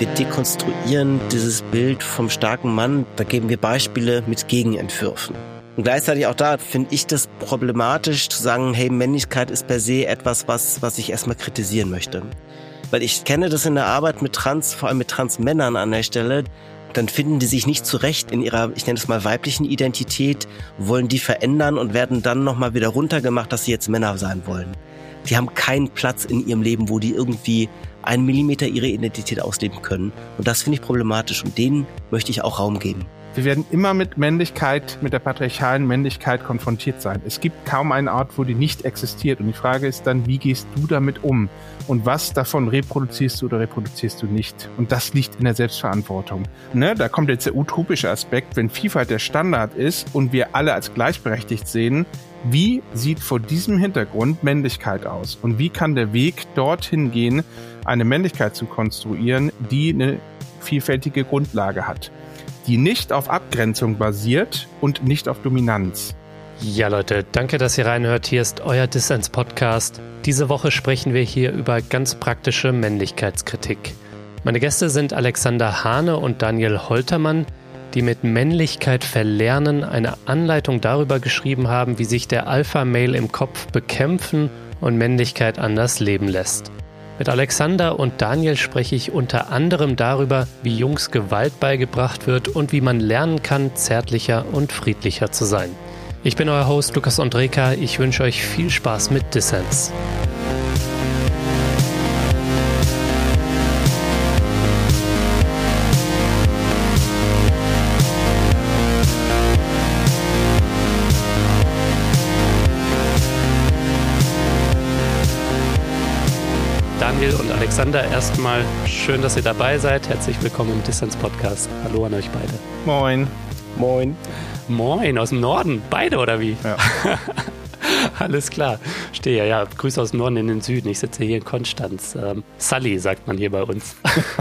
Wir dekonstruieren dieses Bild vom starken Mann, da geben wir Beispiele mit Gegenentwürfen. Und gleichzeitig auch da finde ich das problematisch zu sagen, hey, Männlichkeit ist per se etwas, was ich erstmal kritisieren möchte. Weil ich kenne das in der Arbeit mit vor allem mit Transmännern an der Stelle, dann finden die sich nicht zurecht in ihrer, ich nenne es mal weiblichen Identität, wollen die verändern und werden dann nochmal wieder runtergemacht, dass sie jetzt Männer sein wollen. Die haben keinen Platz in ihrem Leben, wo die irgendwie 1 Millimeter ihre Identität ausleben können. Und das finde ich problematisch und denen möchte ich auch Raum geben. Wir werden immer mit Männlichkeit, mit der patriarchalen Männlichkeit konfrontiert sein. Es gibt kaum einen Ort, wo die nicht existiert. Und die Frage ist dann, wie gehst du damit um? Und was davon reproduzierst du oder reproduzierst du nicht? Und das liegt in der Selbstverantwortung. Da kommt jetzt der utopische Aspekt, wenn Vielfalt der Standard ist und wir alle als gleichberechtigt sehen, wie sieht vor diesem Hintergrund Männlichkeit aus? Und wie kann der Weg dorthin gehen, eine Männlichkeit zu konstruieren, die eine vielfältige Grundlage hat, die nicht auf Abgrenzung basiert und nicht auf Dominanz? Ja, Leute, danke, dass ihr reinhört. Hier ist euer Dissens-Podcast. Diese Woche sprechen wir hier über ganz praktische Männlichkeitskritik. Meine Gäste sind Alexander Hane und Daniel Holtermann, die mit Männlichkeit verlernen eine Anleitung darüber geschrieben haben, wie sich der Alpha-Male im Kopf bekämpfen und Männlichkeit anders leben lässt. Mit Alexander und Daniel spreche ich unter anderem darüber, wie Jungs Gewalt beigebracht wird und wie man lernen kann, zärtlicher und friedlicher zu sein. Ich bin euer Host Lukas Ondreka. Ich wünsche euch viel Spaß mit Dissens. Daniel und Alexander, erstmal schön, dass ihr dabei seid. Herzlich willkommen im Dissens-Podcast. Hallo an euch beide. Moin. Moin. Moin, aus dem Norden. Beide, oder wie? Ja. Alles klar. Stehe ja. Grüße aus dem Norden in den Süden. Ich sitze hier in Konstanz. Sully, sagt man hier bei uns.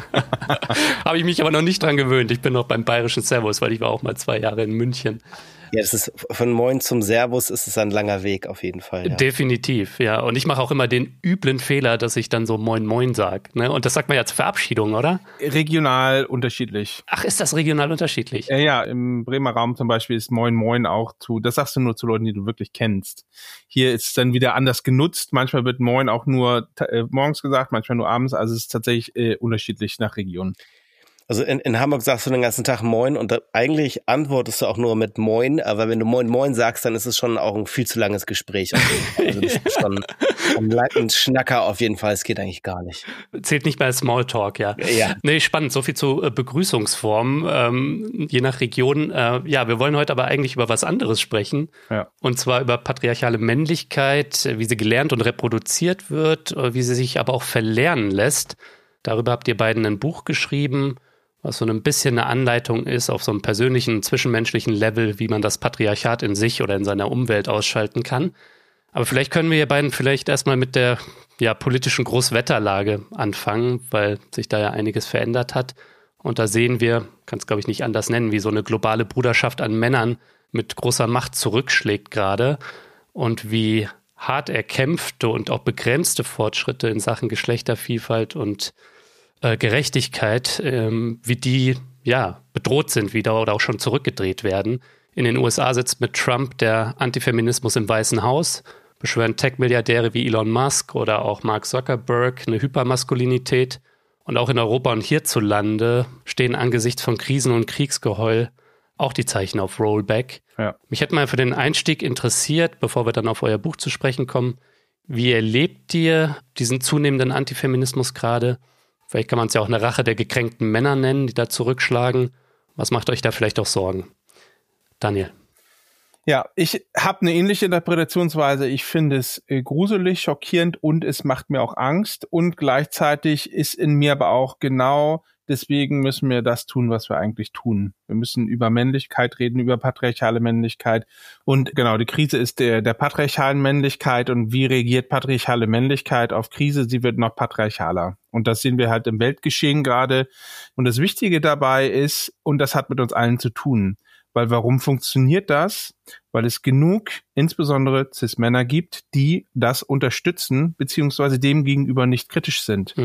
Habe ich mich aber noch nicht dran gewöhnt. Ich bin noch beim bayerischen Servus, weil ich war auch mal 2 Jahre in München. Ja, das ist von Moin zum Servus ist es ein langer Weg auf jeden Fall. Ja. Definitiv, ja. Und ich mache auch immer den üblen Fehler, dass ich dann so Moin Moin sage. Ne? Und das sagt man ja zur Verabschiedung, oder? Regional unterschiedlich. Ach, ist das regional unterschiedlich? Ja, im Bremer Raum zum Beispiel ist Moin Moin auch das sagst du nur zu Leuten, die du wirklich kennst. Hier ist es dann wieder anders genutzt. Manchmal wird Moin auch nur morgens gesagt, manchmal nur abends. Also es ist tatsächlich unterschiedlich nach Region. Also in Hamburg sagst du den ganzen Tag Moin und eigentlich antwortest du auch nur mit Moin, aber wenn du Moin Moin sagst, dann ist es schon auch ein viel zu langes Gespräch. Also das ist schon ein Schnacker auf jeden Fall, es geht eigentlich gar nicht. Zählt nicht mehr als Smalltalk, ja. Ja. Nee, spannend, so viel zu Begrüßungsformen, je nach Region. Ja, wir wollen heute aber eigentlich über was anderes sprechen. Ja. Und zwar über patriarchale Männlichkeit, wie sie gelernt und reproduziert wird, wie sie sich aber auch verlernen lässt. Darüber habt ihr beiden ein Buch geschrieben, was so ein bisschen eine Anleitung ist auf so einem persönlichen, zwischenmenschlichen Level, wie man das Patriarchat in sich oder in seiner Umwelt ausschalten kann. Aber vielleicht können wir hier beiden erstmal mit der politischen Großwetterlage anfangen, weil sich da ja einiges verändert hat. Und da sehen wir, kann es glaube ich nicht anders nennen, wie so eine globale Bruderschaft an Männern mit großer Macht zurückschlägt gerade und wie hart erkämpfte und auch begrenzte Fortschritte in Sachen Geschlechtervielfalt und Gerechtigkeit, wie die bedroht sind wieder oder auch schon zurückgedreht werden. In den USA sitzt mit Trump der Antifeminismus im Weißen Haus, beschwören Tech-Milliardäre wie Elon Musk oder auch Mark Zuckerberg eine Hypermaskulinität. Und auch in Europa und hierzulande stehen angesichts von Krisen und Kriegsgeheul auch die Zeichen auf Rollback. Ja. Mich hätte mal für den Einstieg interessiert, bevor wir dann auf euer Buch zu sprechen kommen, wie erlebt ihr diesen zunehmenden Antifeminismus gerade? Vielleicht kann man es ja auch eine Rache der gekränkten Männer nennen, die da zurückschlagen. Was macht euch da vielleicht auch Sorgen? Daniel. Ja, ich habe eine ähnliche Interpretationsweise. Ich finde es gruselig, schockierend und es macht mir auch Angst. Und gleichzeitig ist in mir aber auch genau deswegen müssen wir das tun, was wir eigentlich tun. Wir müssen über Männlichkeit reden, über patriarchale Männlichkeit. Und genau, die Krise ist der patriarchalen Männlichkeit. Und wie reagiert patriarchale Männlichkeit auf Krise? Sie wird noch patriarchaler. Und das sehen wir halt im Weltgeschehen gerade. Und das Wichtige dabei ist, und das hat mit uns allen zu tun, weil warum funktioniert das? Weil es genug, insbesondere Cis-Männer gibt, die das unterstützen, beziehungsweise dem gegenüber nicht kritisch sind.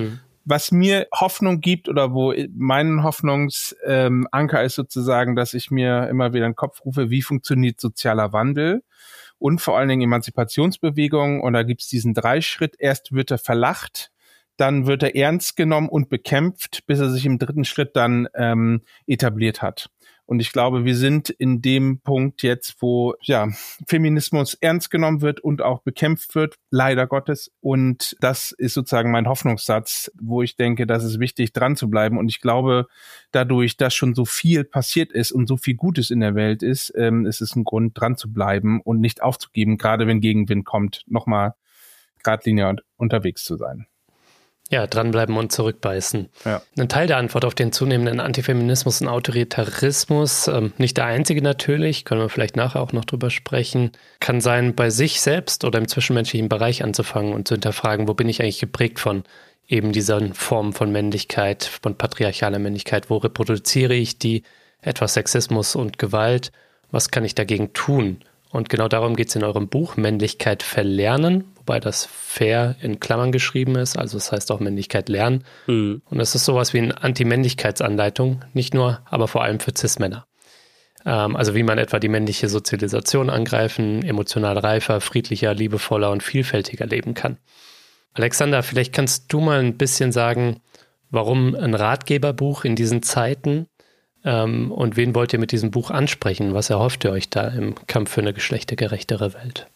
Was mir Hoffnung gibt oder wo mein Hoffnungsanker ist sozusagen, dass ich mir immer wieder in den Kopf rufe, wie funktioniert sozialer Wandel und vor allen Dingen Emanzipationsbewegung. Und da gibt's diesen 3-Schritt. Erst wird er verlacht, dann wird er ernst genommen und bekämpft, bis er sich im 3. Schritt dann etabliert hat. Und ich glaube, wir sind in dem Punkt jetzt, wo Feminismus ernst genommen wird und auch bekämpft wird, leider Gottes. Und das ist sozusagen mein Hoffnungssatz, wo ich denke, das ist wichtig, dran zu bleiben. Und ich glaube, dadurch, dass schon so viel passiert ist und so viel Gutes in der Welt ist, ist es ein Grund, dran zu bleiben und nicht aufzugeben, gerade wenn Gegenwind kommt, nochmal geradlinig unterwegs zu sein. Ja, dranbleiben und zurückbeißen. Ja. Ein Teil der Antwort auf den zunehmenden Antifeminismus und Autoritarismus, nicht der einzige natürlich, können wir vielleicht nachher auch noch drüber sprechen, kann sein, bei sich selbst oder im zwischenmenschlichen Bereich anzufangen und zu hinterfragen, wo bin ich eigentlich geprägt von eben dieser Form von Männlichkeit, von patriarchaler Männlichkeit, wo reproduziere ich die, etwas Sexismus und Gewalt, was kann ich dagegen tun? Und genau darum geht es in eurem Buch, Männlichkeit verlernen, wobei das fair in Klammern geschrieben ist, also das heißt auch Männlichkeit lernen. Und das ist sowas wie eine Anti-Männlichkeitsanleitung, nicht nur, aber vor allem für Cis-Männer. Also wie man etwa die männliche Sozialisation angreifen, emotional reifer, friedlicher, liebevoller und vielfältiger leben kann. Alexander, vielleicht kannst du mal ein bisschen sagen, warum ein Ratgeberbuch in diesen Zeiten und wen wollt ihr mit diesem Buch ansprechen? Was erhofft ihr euch da im Kampf für eine geschlechtergerechtere Welt?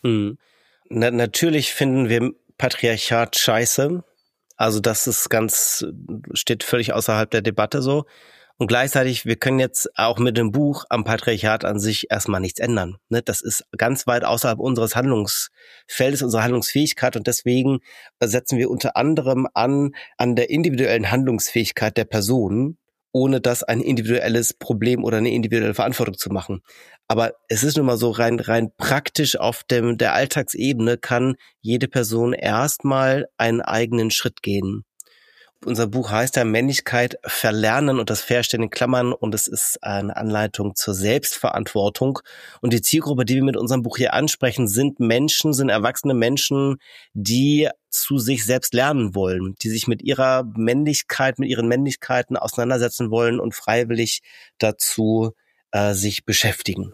Natürlich finden wir Patriarchat scheiße. Also das ist steht völlig außerhalb der Debatte so. Und gleichzeitig, wir können jetzt auch mit dem Buch am Patriarchat an sich erstmal nichts ändern. Ne? Das ist ganz weit außerhalb unseres Handlungsfeldes, unserer Handlungsfähigkeit. Und deswegen setzen wir unter anderem an der individuellen Handlungsfähigkeit der Personen, ohne das ein individuelles Problem oder eine individuelle Verantwortung zu machen. Aber es ist nun mal so, rein praktisch auf der Alltagsebene kann jede Person erstmal einen eigenen Schritt gehen. Unser Buch heißt ja Männlichkeit verlernen und das Fair stehen in Klammern und es ist eine Anleitung zur Selbstverantwortung. Und die Zielgruppe, die wir mit unserem Buch hier ansprechen, sind erwachsene Menschen, die zu sich selbst lernen wollen, die sich mit ihrer Männlichkeit, mit ihren Männlichkeiten auseinandersetzen wollen und freiwillig dazu sich beschäftigen.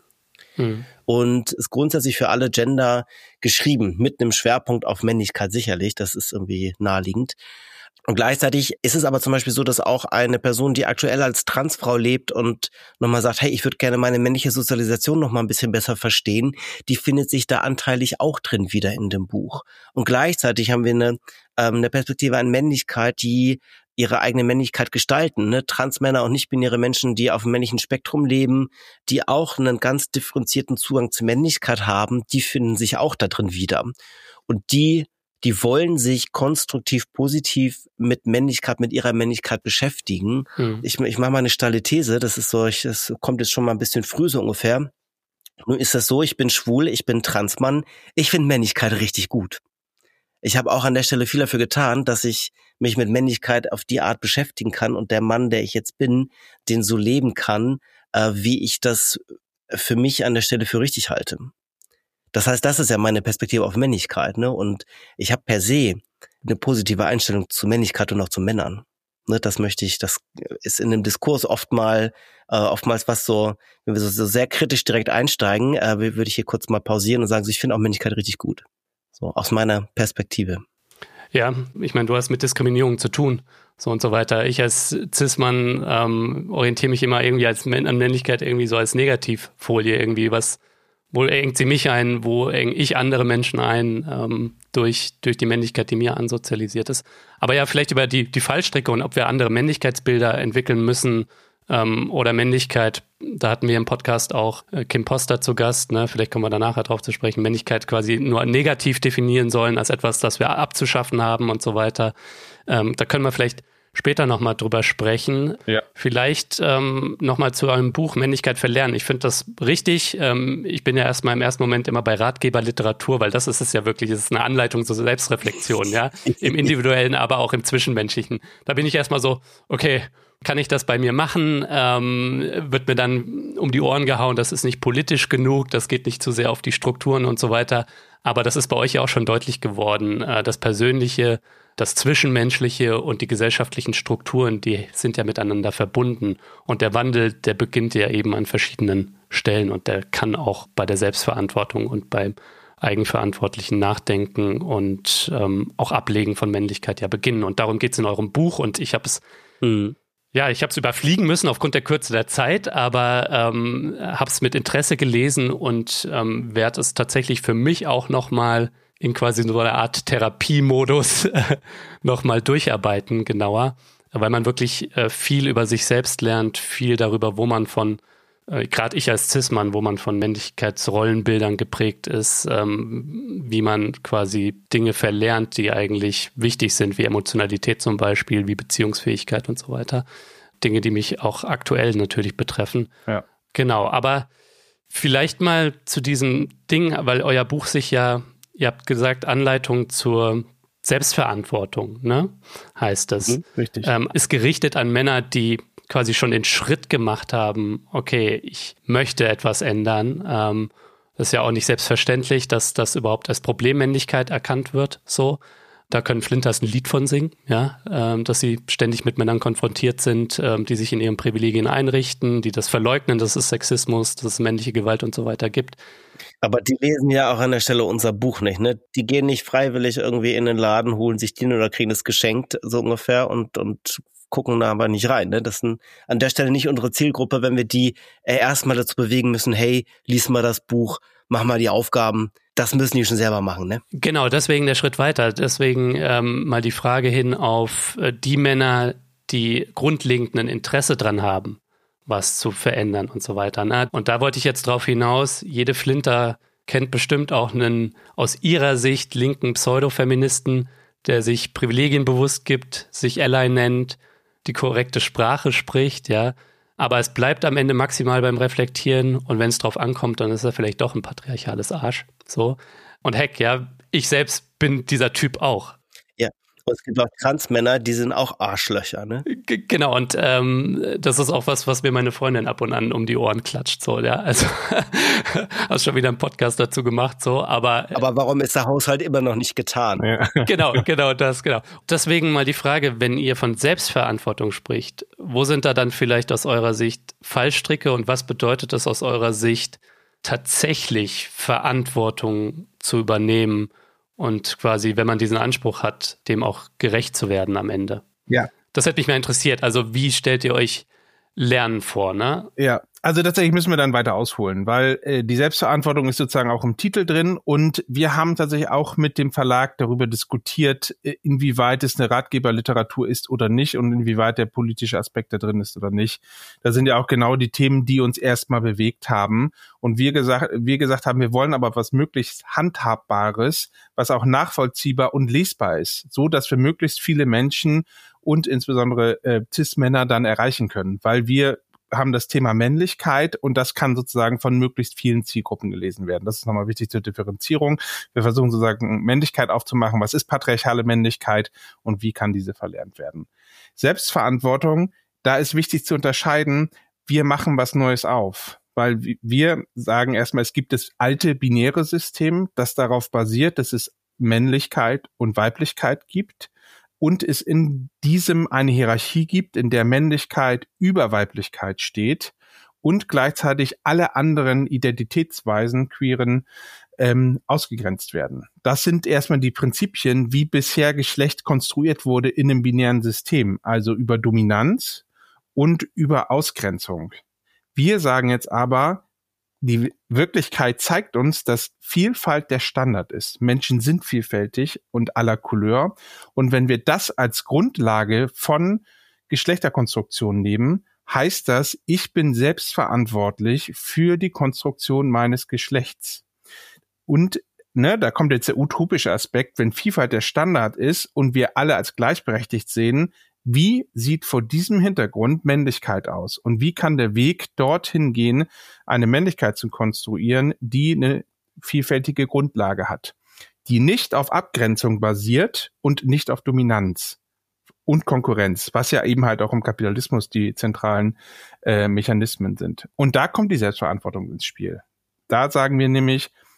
Und ist grundsätzlich für alle Gender geschrieben, mit einem Schwerpunkt auf Männlichkeit sicherlich, das ist irgendwie naheliegend. Und gleichzeitig ist es aber zum Beispiel so, dass auch eine Person, die aktuell als Transfrau lebt und nochmal sagt, hey, ich würde gerne meine männliche Sozialisation nochmal ein bisschen besser verstehen, die findet sich da anteilig auch drin wieder in dem Buch. Und gleichzeitig haben wir eine Perspektive an Männlichkeit, die ihre eigene Männlichkeit gestalten, ne? Transmänner und nicht-binäre Menschen, die auf dem männlichen Spektrum leben, die auch einen ganz differenzierten Zugang zur Männlichkeit haben, die finden sich auch da drin wieder. Und die wollen sich konstruktiv, positiv mit ihrer Männlichkeit beschäftigen. Ich mache mal eine steile These, das kommt jetzt schon mal ein bisschen früh so ungefähr. Nun ist das so, ich bin schwul, ich bin Transmann, ich finde Männlichkeit richtig gut. Ich habe auch an der Stelle viel dafür getan, dass ich mich mit Männlichkeit auf die Art beschäftigen kann und der Mann, der ich jetzt bin, den so leben kann, wie ich das für mich an der Stelle für richtig halte. Das heißt, das ist ja meine Perspektive auf Männlichkeit, ne? Und ich habe per se eine positive Einstellung zu Männlichkeit und auch zu Männern. Ne, das ist in dem Diskurs oftmals was so, wenn wir so sehr kritisch direkt einsteigen, würde ich hier kurz mal pausieren und sagen, so, ich finde auch Männlichkeit richtig gut. So, aus meiner Perspektive. Ja, ich meine, du hast mit Diskriminierung zu tun, so und so weiter. Ich als Cis-Mann orientiere mich immer irgendwie an Männlichkeit irgendwie so als Negativfolie irgendwie, wo engt sie mich ein, wo eng ich andere Menschen ein, durch die Männlichkeit, die mir ansozialisiert ist. Aber ja, vielleicht über die Fallstricke und ob wir andere Männlichkeitsbilder entwickeln müssen oder Männlichkeit. Da hatten wir im Podcast auch Kim Poster zu Gast, ne? Vielleicht kommen wir da nachher drauf zu sprechen. Männlichkeit quasi nur negativ definieren sollen als etwas, das wir abzuschaffen haben und so weiter. Da können wir vielleicht später nochmal drüber sprechen. Ja. Vielleicht nochmal zu eurem Buch Männlichkeit verlernen. Ich finde das richtig. Ich bin ja erstmal im ersten Moment immer bei Ratgeberliteratur, weil das ist es ja wirklich. Es ist eine Anleitung zur Selbstreflexion, ja. Im Individuellen, aber auch im Zwischenmenschlichen. Da bin ich erstmal so, okay, kann ich das bei mir machen? Wird mir dann um die Ohren gehauen, das ist nicht politisch genug, das geht nicht zu sehr auf die Strukturen und so weiter. Aber das ist bei euch ja auch schon deutlich geworden. Das Persönliche das Zwischenmenschliche und die gesellschaftlichen Strukturen, die sind ja miteinander verbunden. Und der Wandel, der beginnt ja eben an verschiedenen Stellen und der kann auch bei der Selbstverantwortung und beim eigenverantwortlichen Nachdenken und auch Ablegen von Männlichkeit ja beginnen. Und darum geht es in eurem Buch und ich habe es ich habe es überfliegen müssen aufgrund der Kürze der Zeit, aber habe es mit Interesse gelesen und werde es tatsächlich für mich auch nochmal in quasi so einer Art Therapiemodus nochmal durcharbeiten, genauer, weil man wirklich viel über sich selbst lernt, viel darüber, wo man von gerade ich als Cis-Mann, wo man von Männlichkeitsrollenbildern geprägt ist, wie man quasi Dinge verlernt, die eigentlich wichtig sind, wie Emotionalität zum Beispiel, wie Beziehungsfähigkeit und so weiter. Dinge, die mich auch aktuell natürlich betreffen. Ja. Genau, aber vielleicht mal zu diesem Ding, weil euer Buch sich ja, ihr habt gesagt, Anleitung zur Selbstverantwortung, ne? Heißt das. Richtig. Ist gerichtet an Männer, die quasi schon den Schritt gemacht haben, okay, ich möchte etwas ändern. Das ist ja auch nicht selbstverständlich, dass das überhaupt als Problemmännlichkeit erkannt wird. So, da können Flinters ein Lied von singen, ja, dass sie ständig mit Männern konfrontiert sind, die sich in ihren Privilegien einrichten, die das verleugnen, dass es Sexismus, dass es männliche Gewalt und so weiter gibt. Aber die lesen ja auch an der Stelle unser Buch nicht, ne? Die gehen nicht freiwillig irgendwie in den Laden, holen sich den oder kriegen es geschenkt, so ungefähr, und gucken da aber nicht rein. Ne? Das ist an der Stelle nicht unsere Zielgruppe, wenn wir die erstmal dazu bewegen müssen, hey, lies mal das Buch, mach mal die Aufgaben. Das müssen die schon selber machen, ne? Genau, deswegen der Schritt weiter. Deswegen mal die Frage hin auf die Männer, die grundlegend ein Interesse dran haben, was zu verändern und so weiter. Ne? Und da wollte ich jetzt drauf hinaus, jede Flinter kennt bestimmt auch einen aus ihrer Sicht linken Pseudofeministen, der sich Privilegien bewusst gibt, sich Ally nennt, die korrekte Sprache spricht, ja. Aber es bleibt am Ende maximal beim Reflektieren und wenn es drauf ankommt, dann ist er vielleicht doch ein patriarchales Arsch. So. Und heck, ja, ich selbst bin dieser Typ auch. Ja, und es gibt auch Transmänner, die sind auch Arschlöcher, ne? Genau, und das ist auch was mir meine Freundin ab und an um die Ohren klatscht, so, ja. Also hast schon wieder einen Podcast dazu gemacht, so, aber warum ist der Haushalt immer noch nicht getan? Ja. Genau. Deswegen mal die Frage, wenn ihr von Selbstverantwortung spricht, wo sind da dann vielleicht aus eurer Sicht Fallstricke und was bedeutet es aus eurer Sicht, tatsächlich Verantwortung zu übernehmen und quasi, wenn man diesen Anspruch hat, dem auch gerecht zu werden am Ende? Ja. Das hätte mich mal interessiert. Also wie stellt ihr euch Lernen vor, ne? Ja, also tatsächlich müssen wir dann weiter ausholen, weil die Selbstverantwortung ist sozusagen auch im Titel drin und wir haben tatsächlich auch mit dem Verlag darüber diskutiert, inwieweit es eine Ratgeberliteratur ist oder nicht und inwieweit der politische Aspekt da drin ist oder nicht. Da sind ja auch genau die Themen, die uns erstmal bewegt haben und wir gesagt haben, wir wollen aber was möglichst Handhabbares, was auch nachvollziehbar und lesbar ist, so dass wir möglichst viele Menschen und insbesondere Cis-Männer dann erreichen können, weil wir haben das Thema Männlichkeit und das kann sozusagen von möglichst vielen Zielgruppen gelesen werden. Das ist nochmal wichtig zur Differenzierung. Wir versuchen sozusagen Männlichkeit aufzumachen. Was ist patriarchale Männlichkeit und wie kann diese verlernt werden? Selbstverantwortung, da ist wichtig zu unterscheiden, wir machen was Neues auf. Weil wir sagen erstmal, es gibt das alte binäre System, das darauf basiert, dass es Männlichkeit und Weiblichkeit gibt. Und es in diesem eine Hierarchie gibt, in der Männlichkeit über Weiblichkeit steht und gleichzeitig alle anderen Identitätsweisen, queeren, ausgegrenzt werden. Das sind erstmal die Prinzipien, wie bisher Geschlecht konstruiert wurde in einem binären System, also über Dominanz und über Ausgrenzung. Wir sagen jetzt aber, die Wirklichkeit zeigt uns, dass Vielfalt der Standard ist. Menschen sind vielfältig und aller Couleur. Und wenn wir das als Grundlage von Geschlechterkonstruktion nehmen, heißt das, ich bin selbstverantwortlich für die Konstruktion meines Geschlechts. Und da kommt jetzt der utopische Aspekt, wenn Vielfalt der Standard ist und wir alle als gleichberechtigt sehen, wie sieht vor diesem Hintergrund Männlichkeit aus? Und wie kann der Weg dorthin gehen, eine Männlichkeit zu konstruieren, die eine vielfältige Grundlage hat, die nicht auf Abgrenzung basiert und nicht auf Dominanz und Konkurrenz, was ja eben halt auch im Kapitalismus die zentralen Mechanismen sind. Und da kommt die Selbstverantwortung ins Spiel. Da sagen wir nämlich,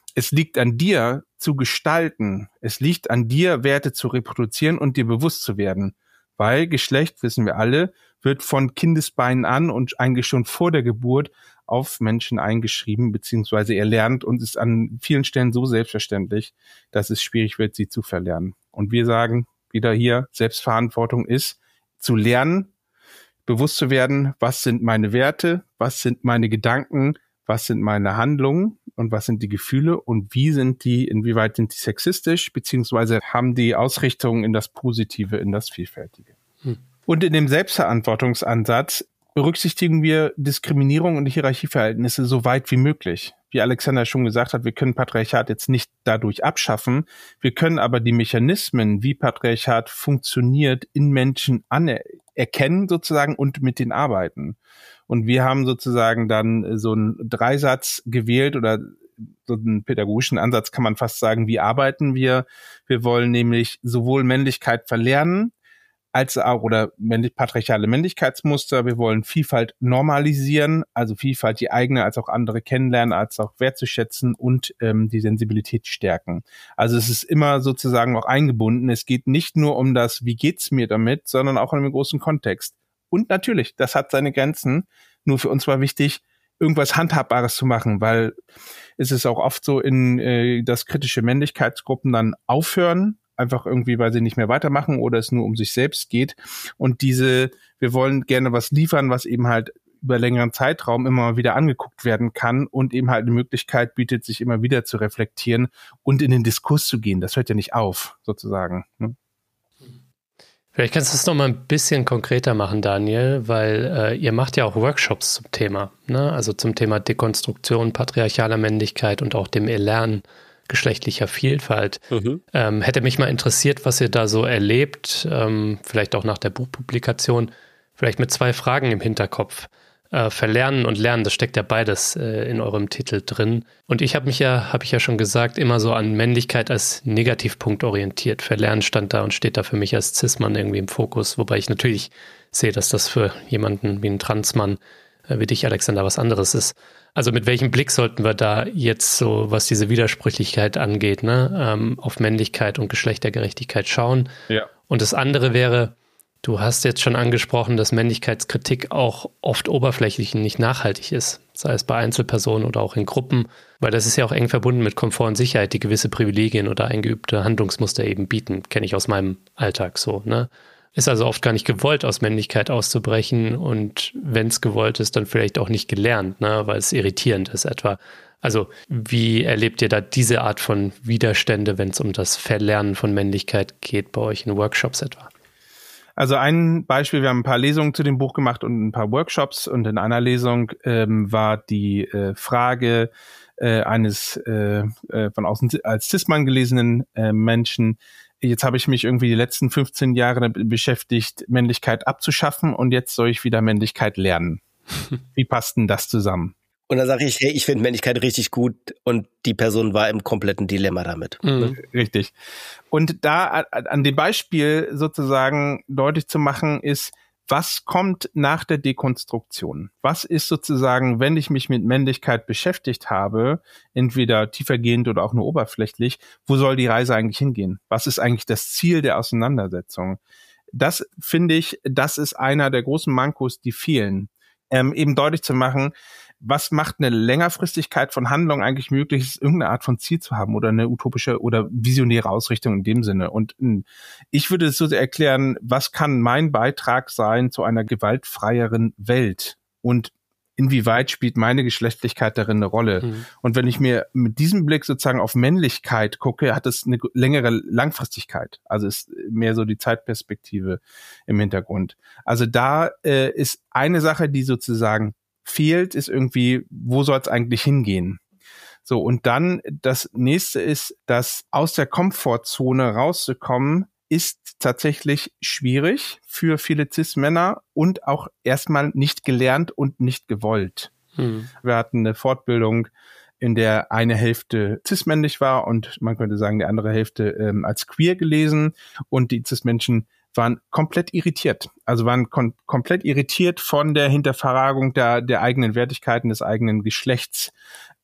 Es liegt an dir zu gestalten. Es liegt an dir, Werte zu reproduzieren und dir bewusst zu werden. Weil Geschlecht, wissen wir alle, wird von Kindesbeinen an und eigentlich schon vor der Geburt auf Menschen eingeschrieben beziehungsweise erlernt und ist an vielen Stellen so selbstverständlich, dass es schwierig wird, sie zu verlernen. Und wir sagen wieder hier, Selbstverantwortung ist, zu lernen, bewusst zu werden, was sind meine Werte, was sind meine Gedanken, was sind meine Handlungen und was sind die Gefühle und inwieweit sind die sexistisch, beziehungsweise haben die Ausrichtungen in das Positive, in das Vielfältige. Und in dem Selbstverantwortungsansatz berücksichtigen wir Diskriminierung und Hierarchieverhältnisse so weit wie möglich. Wie Alexander schon gesagt hat, wir können Patriarchat jetzt nicht dadurch abschaffen. Wir können aber die Mechanismen, wie Patriarchat funktioniert, in Menschen erkennen sozusagen und mit denen arbeiten. Und wir haben sozusagen dann so einen Dreisatz gewählt oder so einen pädagogischen Ansatz, kann man fast sagen, wie arbeiten wir? Wir wollen nämlich sowohl Männlichkeit verlernen, als auch patriarchale Männlichkeitsmuster. Wir wollen Vielfalt normalisieren, also Vielfalt, die eigene als auch andere kennenlernen, als auch wertzuschätzen und die Sensibilität stärken. Also es ist immer sozusagen auch eingebunden. Es geht nicht nur um das, wie geht's mir damit, sondern auch in einem großen Kontext. Und natürlich, das hat seine Grenzen. Nur für uns war wichtig, irgendwas Handhabbares zu machen, weil es ist auch oft so, dass kritische Männlichkeitsgruppen dann aufhören, einfach irgendwie, weil sie nicht mehr weitermachen oder es nur um sich selbst geht. Und wir wollen gerne was liefern, was eben halt über längeren Zeitraum immer wieder angeguckt werden kann und eben halt eine Möglichkeit bietet, sich immer wieder zu reflektieren und in den Diskurs zu gehen. Das hört ja nicht auf, sozusagen. Ne? Vielleicht kannst du es noch mal ein bisschen konkreter machen, Daniel, weil ihr macht ja auch Workshops zum Thema, ne? Also zum Thema Dekonstruktion patriarchaler Männlichkeit und auch dem Erlernen geschlechtlicher Vielfalt. Hätte mich mal interessiert, was ihr da so erlebt, vielleicht auch nach der Buchpublikation, vielleicht mit 2 Fragen im Hinterkopf. Verlernen und Lernen, das steckt ja beides in eurem Titel drin. Und ich habe ich ja schon gesagt, immer so an Männlichkeit als Negativpunkt orientiert. Verlernen stand da und steht da für mich als Cis-Mann irgendwie im Fokus, wobei ich natürlich sehe, dass das für jemanden wie ein Transmann wie dich, Alexander, was anderes ist. Also mit welchem Blick sollten wir da jetzt so, was diese Widersprüchlichkeit angeht, ne, auf Männlichkeit und Geschlechtergerechtigkeit schauen? Ja. Und das andere wäre, du hast jetzt schon angesprochen, dass Männlichkeitskritik auch oft oberflächlich und nicht nachhaltig ist, sei es bei Einzelpersonen oder auch in Gruppen, weil das ist ja auch eng verbunden mit Komfort und Sicherheit, die gewisse Privilegien oder eingeübte Handlungsmuster eben bieten, kenne ich aus meinem Alltag so, ne? Ist also oft gar nicht gewollt, aus Männlichkeit auszubrechen und wenn es gewollt ist, dann vielleicht auch nicht gelernt, ne, weil es irritierend ist etwa. Also wie erlebt ihr da diese Art von Widerstände, wenn es um das Verlernen von Männlichkeit geht bei euch in Workshops etwa? Also ein Beispiel, wir haben ein paar Lesungen zu dem Buch gemacht und ein paar Workshops und in einer Lesung war die Frage eines von außen als Cis-Mann gelesenen Menschen, jetzt habe ich mich irgendwie die letzten 15 Jahre damit beschäftigt, Männlichkeit abzuschaffen und jetzt soll ich wieder Männlichkeit lernen. Wie passt denn das zusammen? Und dann sage ich, hey, ich finde Männlichkeit richtig gut und die Person war im kompletten Dilemma damit. Richtig. Und da an dem Beispiel sozusagen deutlich zu machen ist, was kommt nach der Dekonstruktion? Was ist sozusagen, wenn ich mich mit Männlichkeit beschäftigt habe, entweder tiefergehend oder auch nur oberflächlich, wo soll die Reise eigentlich hingehen? Was ist eigentlich das Ziel der Auseinandersetzung? Das finde ich, das ist einer der großen Mankos, die fehlen. Eben deutlich zu machen, was macht eine Längerfristigkeit von Handlung eigentlich möglich, ist irgendeine Art von Ziel zu haben oder eine utopische oder visionäre Ausrichtung in dem Sinne. Und ich würde es so erklären, was kann mein Beitrag sein zu einer gewaltfreieren Welt? Und inwieweit spielt meine Geschlechtlichkeit darin eine Rolle? Und wenn ich mir mit diesem Blick sozusagen auf Männlichkeit gucke, hat es eine längere Langfristigkeit. Also ist mehr so die Zeitperspektive im Hintergrund. Also da ist eine Sache, die sozusagen fehlt, ist irgendwie, wo soll es eigentlich hingehen? So, und dann das nächste ist, dass aus der Komfortzone rauszukommen, ist tatsächlich schwierig für viele Cis-Männer und auch erstmal nicht gelernt und nicht gewollt. Wir hatten eine Fortbildung, in der eine Hälfte cis-männlich war und man könnte sagen, die andere Hälfte als queer gelesen und die Cis-Menschen waren komplett irritiert. Also waren komplett irritiert von der Hinterfragung der eigenen Wertigkeiten, des eigenen Geschlechts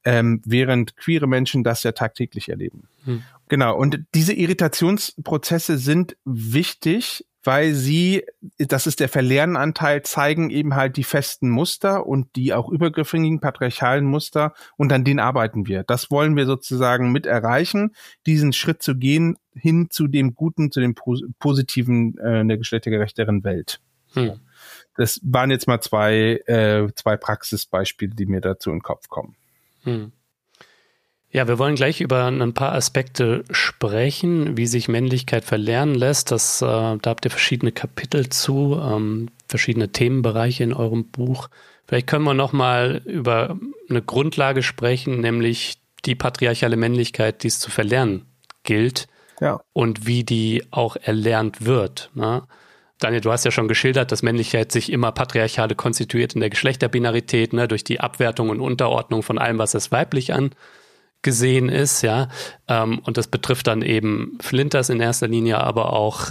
während queere Menschen das ja tagtäglich erleben. Genau, und diese Irritationsprozesse sind wichtig, weil sie, das ist der Verlernanteil, zeigen eben halt die festen Muster und die auch übergriffigen patriarchalen Muster, und an denen arbeiten wir. Das wollen wir sozusagen mit erreichen, diesen Schritt zu gehen hin zu dem Guten, zu dem Positiven der geschlechtergerechteren Welt. Das waren jetzt mal zwei Praxisbeispiele, die mir dazu in den Kopf kommen. Ja, wir wollen gleich über ein paar Aspekte sprechen, wie sich Männlichkeit verlernen lässt. Da habt ihr verschiedene Kapitel zu, verschiedene Themenbereiche in eurem Buch. Vielleicht können wir noch mal über eine Grundlage sprechen, nämlich die patriarchale Männlichkeit, die es zu verlernen gilt, und wie die auch erlernt wird, ne? Daniel, du hast ja schon geschildert, dass Männlichkeit sich immer patriarchale konstituiert in der Geschlechterbinarität, ne, durch die Abwertung und Unterordnung von allem, was als weiblich angesehen ist, ja. Und das betrifft dann eben Flinters in erster Linie, aber auch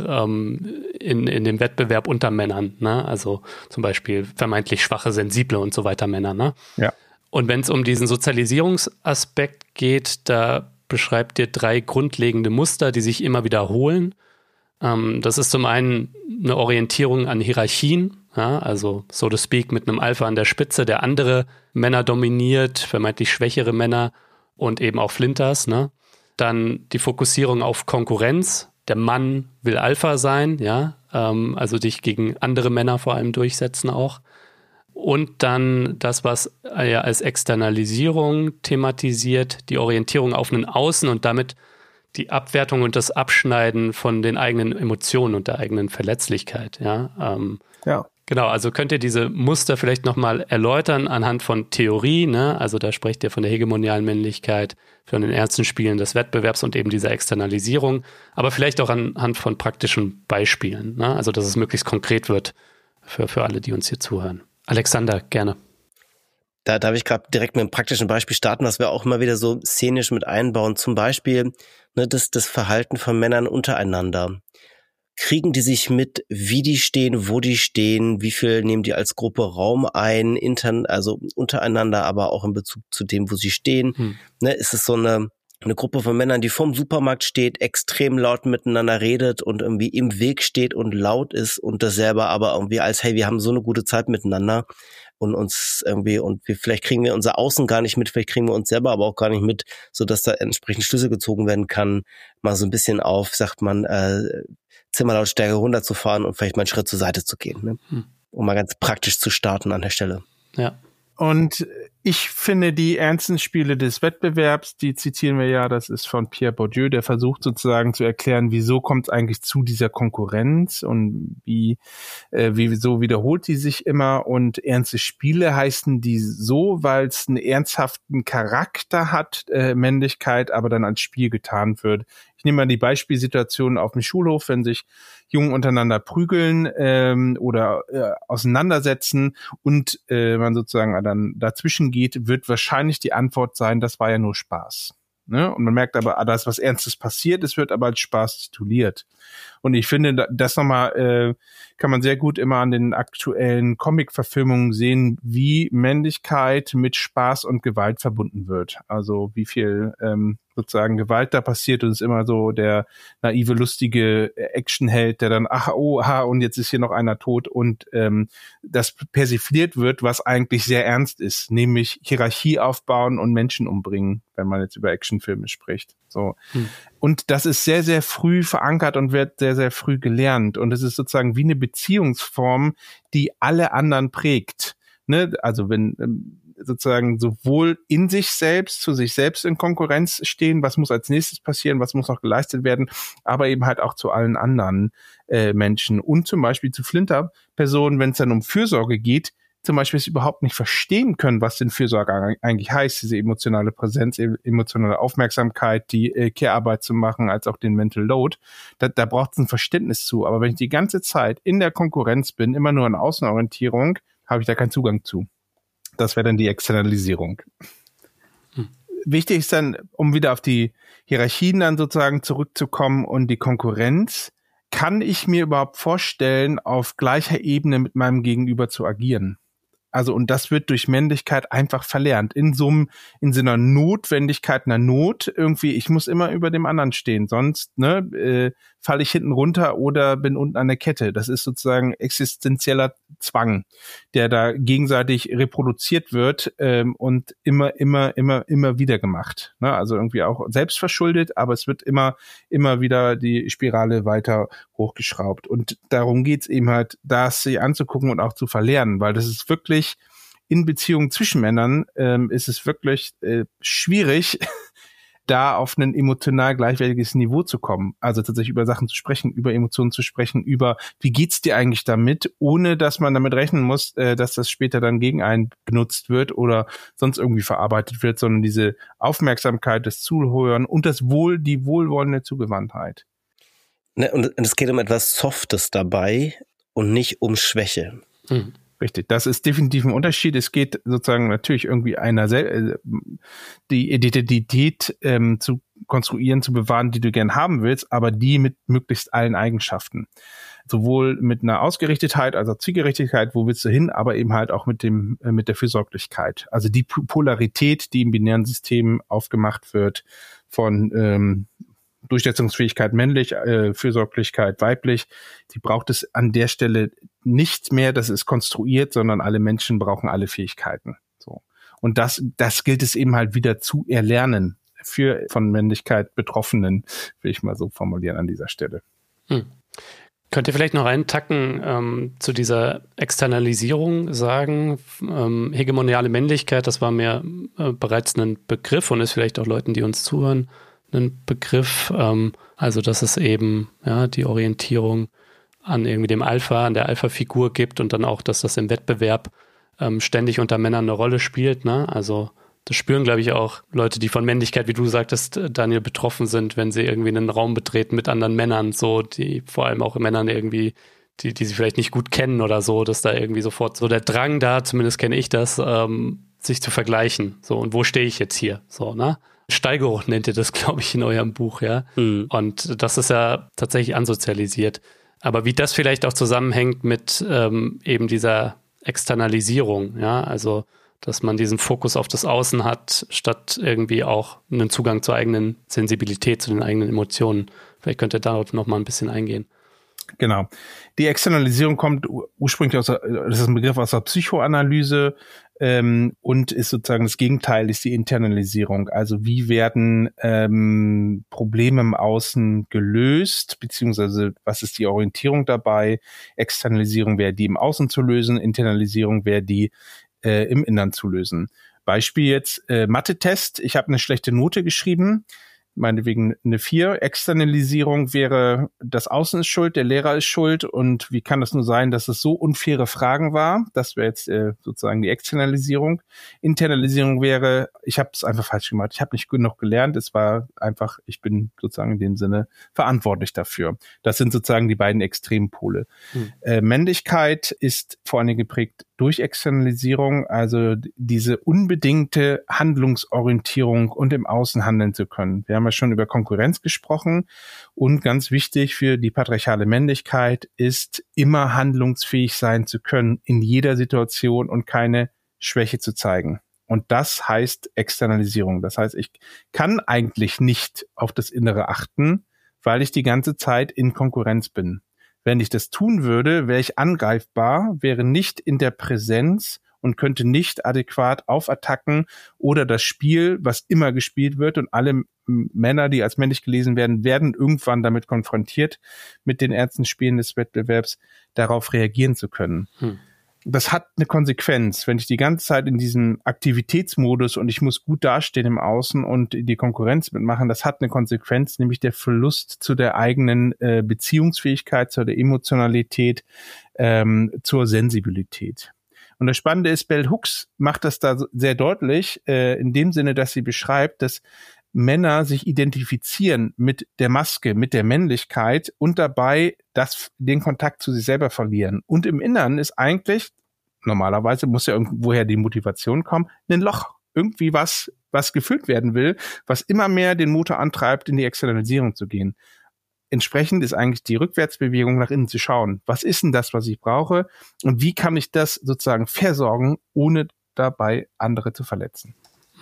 in dem Wettbewerb unter Männern, ne? Also zum Beispiel vermeintlich schwache, sensible und so weiter Männer, ne? Ja. Und wenn es um diesen Sozialisierungsaspekt geht, da beschreibt ihr 3 grundlegende Muster, die sich immer wiederholen. Das ist zum einen eine Orientierung an Hierarchien, ja, also so to speak mit einem Alpha an der Spitze, der andere Männer dominiert, vermeintlich schwächere Männer und eben auch Flinters, ne? Dann die Fokussierung auf Konkurrenz. Der Mann will Alpha sein, ja, also dich gegen andere Männer vor allem durchsetzen auch. Und dann das, was er als Externalisierung thematisiert, die Orientierung auf einen Außen und damit die Abwertung und das Abschneiden von den eigenen Emotionen und der eigenen Verletzlichkeit. Ja, Genau, also könnt ihr diese Muster vielleicht nochmal erläutern anhand von Theorie, ne? Also da sprecht ihr von der hegemonialen Männlichkeit, von den ernsten Spielen des Wettbewerbs und eben dieser Externalisierung, aber vielleicht auch anhand von praktischen Beispielen, ne? Also dass es möglichst konkret wird für alle, die uns hier zuhören. Alexander, gerne. Da darf ich gerade direkt mit einem praktischen Beispiel starten, was wir auch immer wieder so szenisch mit einbauen. Zum Beispiel das Verhalten von Männern untereinander. Kriegen die sich mit, wie die stehen, wo die stehen, wie viel nehmen die als Gruppe Raum ein, also untereinander, aber auch in Bezug zu dem, wo sie stehen. Ist es so eine Gruppe von Männern, die vorm Supermarkt steht, extrem laut miteinander redet und irgendwie im Weg steht und laut ist und das selber aber irgendwie als, hey, wir haben so eine gute Zeit miteinander und uns irgendwie, vielleicht kriegen wir unser Außen gar nicht mit, vielleicht kriegen wir uns selber aber auch gar nicht mit, sodass da entsprechend Schlüsse gezogen werden kann, mal so ein bisschen auf, sagt man, Zimmerlautstärke runterzufahren und vielleicht mal einen Schritt zur Seite zu gehen, ne? Um mal ganz praktisch zu starten an der Stelle. Ja. Und ich finde die ernsten Spiele des Wettbewerbs, die zitieren wir ja, das ist von Pierre Bourdieu, der versucht sozusagen zu erklären, wieso kommt es eigentlich zu dieser Konkurrenz und wieso wiederholt die sich immer, und ernste Spiele heißen die so, weil es einen ernsthaften Charakter hat, Männlichkeit, aber dann als Spiel getan wird. Ich nehme mal die Beispielsituation auf dem Schulhof, wenn sich Jungen untereinander prügeln oder auseinandersetzen und man sozusagen dann dazwischen geht, wird wahrscheinlich die Antwort sein, das war ja nur Spaß. Ne? Und man merkt aber, da ist was Ernstes passiert, es wird aber als Spaß tituliert. Und ich finde, das nochmal kann man sehr gut immer an den aktuellen Comic-Verfilmungen sehen, wie Männlichkeit mit Spaß und Gewalt verbunden wird. Also wie viel sozusagen Gewalt da passiert, und es ist immer so der naive, lustige Actionheld, der dann, und jetzt ist hier noch einer tot, und das persifliert wird, was eigentlich sehr ernst ist, nämlich Hierarchie aufbauen und Menschen umbringen, wenn man jetzt über Actionfilme spricht. So. Und das ist sehr, sehr früh verankert und wird sehr, sehr früh gelernt. Und es ist sozusagen wie eine Beziehungsform, die alle anderen prägt. Ne? Also wenn sozusagen sowohl in sich selbst, zu sich selbst in Konkurrenz stehen, was muss als nächstes passieren, was muss noch geleistet werden, aber eben halt auch zu allen anderen Menschen und zum Beispiel zu Flinter-Personen, wenn es dann um Fürsorge geht, zum Beispiel es überhaupt nicht verstehen können, was denn Fürsorge eigentlich heißt, diese emotionale Präsenz, emotionale Aufmerksamkeit, die Care-Arbeit zu machen, als auch den Mental Load. Da braucht es ein Verständnis zu. Aber wenn ich die ganze Zeit in der Konkurrenz bin, immer nur an Außenorientierung, habe ich da keinen Zugang zu. Das wäre dann die Externalisierung. Wichtig ist dann, um wieder auf die Hierarchien dann sozusagen zurückzukommen und die Konkurrenz, kann ich mir überhaupt vorstellen, auf gleicher Ebene mit meinem Gegenüber zu agieren? Also, und das wird durch Männlichkeit einfach verlernt. In so einer Notwendigkeit, einer Not irgendwie, ich muss immer über dem anderen stehen, sonst falle ich hinten runter oder bin unten an der Kette. Das ist sozusagen existenzieller Zwang, der da gegenseitig reproduziert wird und immer wieder gemacht. Ne? Also irgendwie auch selbst verschuldet, aber es wird immer wieder die Spirale weiter hochgeschraubt. Und darum geht's eben halt, das sich anzugucken und auch zu verlernen, weil das ist wirklich in Beziehungen zwischen Männern ist es wirklich schwierig, da auf ein emotional gleichwertiges Niveau zu kommen. Also tatsächlich über Sachen zu sprechen, über Emotionen zu sprechen, über wie geht's dir eigentlich damit, ohne dass man damit rechnen muss, dass das später dann gegen einen benutzt wird oder sonst irgendwie verarbeitet wird, sondern diese Aufmerksamkeit, das Zuhören und die wohlwollende Zugewandtheit. Ne, und es geht um etwas Softes dabei und nicht um Schwäche. Mhm. Richtig, das ist definitiv ein Unterschied. Es geht sozusagen natürlich irgendwie die Identität zu konstruieren, zu bewahren, die du gern haben willst, aber die mit möglichst allen Eigenschaften. Sowohl mit einer Ausgerichtetheit, also Zielgerechtigkeit, wo willst du hin, aber eben halt auch mit der Fürsorglichkeit. Also die Polarität, die im binären System aufgemacht wird von Durchsetzungsfähigkeit männlich, Fürsorglichkeit weiblich, die braucht es an der Stelle nicht mehr, das ist konstruiert, sondern alle Menschen brauchen alle Fähigkeiten. So. Und das gilt es eben halt wieder zu erlernen für von Männlichkeit Betroffenen, will ich mal so formulieren an dieser Stelle. Könnt ihr vielleicht noch einen Tacken zu dieser Externalisierung sagen? Hegemoniale Männlichkeit, das war mir bereits ein Begriff und ist vielleicht auch Leuten, die uns zuhören, ein Begriff. Also dass es eben die Orientierung an irgendwie dem Alpha, an der Alpha-Figur gibt und dann auch, dass das im Wettbewerb ständig unter Männern eine Rolle spielt. Ne? Also das spüren, glaube ich, auch Leute, die von Männlichkeit, wie du sagtest, Daniel, betroffen sind, wenn sie irgendwie einen Raum betreten mit anderen Männern, so, die vor allem auch Männern irgendwie, die sie vielleicht nicht gut kennen oder so, dass da irgendwie sofort so der Drang da, zumindest kenne ich das, sich zu vergleichen. So, und wo stehe ich jetzt hier? So, ne? Steigerung nennt ihr das, glaube ich, in eurem Buch, ja. Mhm. Und das ist ja tatsächlich ansozialisiert. Aber wie das vielleicht auch zusammenhängt mit eben dieser Externalisierung, ja, also dass man diesen Fokus auf das Außen hat, statt irgendwie auch einen Zugang zur eigenen Sensibilität, zu den eigenen Emotionen. Vielleicht könnt ihr darauf noch mal ein bisschen eingehen. Genau. Die Externalisierung kommt ursprünglich das ist ein Begriff aus der Psychoanalyse und ist sozusagen das Gegenteil, ist die Internalisierung. Also wie werden Probleme im Außen gelöst, beziehungsweise was ist die Orientierung dabei? Externalisierung wäre die im Außen zu lösen, Internalisierung wäre die im Innern zu lösen. Beispiel jetzt Mathe-Test. Ich habe eine schlechte Note geschrieben, meinetwegen eine 4. Externalisierung wäre, das Außen ist schuld, der Lehrer ist schuld und wie kann das nur sein, dass es so unfaire Fragen war? Das wäre jetzt sozusagen die Externalisierung. Internalisierung wäre, ich habe es einfach falsch gemacht, ich habe nicht genug gelernt, es war einfach, ich bin sozusagen in dem Sinne verantwortlich dafür. Das sind sozusagen die beiden Extrempole. Männlichkeit ist vor allem geprägt durch Externalisierung, also diese unbedingte Handlungsorientierung und im Außen handeln zu können. Wir haben ja schon über Konkurrenz gesprochen und ganz wichtig für die patriarchale Männlichkeit ist, immer handlungsfähig sein zu können in jeder Situation und keine Schwäche zu zeigen. Und das heißt Externalisierung. Das heißt, ich kann eigentlich nicht auf das Innere achten, weil ich die ganze Zeit in Konkurrenz bin. Wenn ich das tun würde, wäre ich angreifbar, wäre nicht in der Präsenz und könnte nicht adäquat auf Attacken oder das Spiel, was immer gespielt wird und alle Männer, die als männlich gelesen werden, werden irgendwann damit konfrontiert, mit den ernsten Spielen des Wettbewerbs darauf reagieren zu können. Das hat eine Konsequenz, wenn ich die ganze Zeit in diesem Aktivitätsmodus und ich muss gut dastehen im Außen und die Konkurrenz mitmachen, das hat eine Konsequenz, nämlich der Verlust zu der eigenen Beziehungsfähigkeit, zu der Emotionalität, zur Sensibilität. Und das Spannende ist, Bell Hooks macht das da sehr deutlich, in dem Sinne, dass sie beschreibt, dass Männer sich identifizieren mit der Maske, mit der Männlichkeit und dabei den Kontakt zu sich selber verlieren. Und im Innern ist eigentlich, normalerweise muss ja irgendwoher die Motivation kommen, ein Loch. Irgendwie was gefüllt werden will, was immer mehr den Motor antreibt, in die Externalisierung zu gehen. entsprechend ist eigentlich die Rückwärtsbewegung nach innen zu schauen. Was ist denn das, was ich brauche? Und wie kann ich das sozusagen versorgen, ohne dabei andere zu verletzen?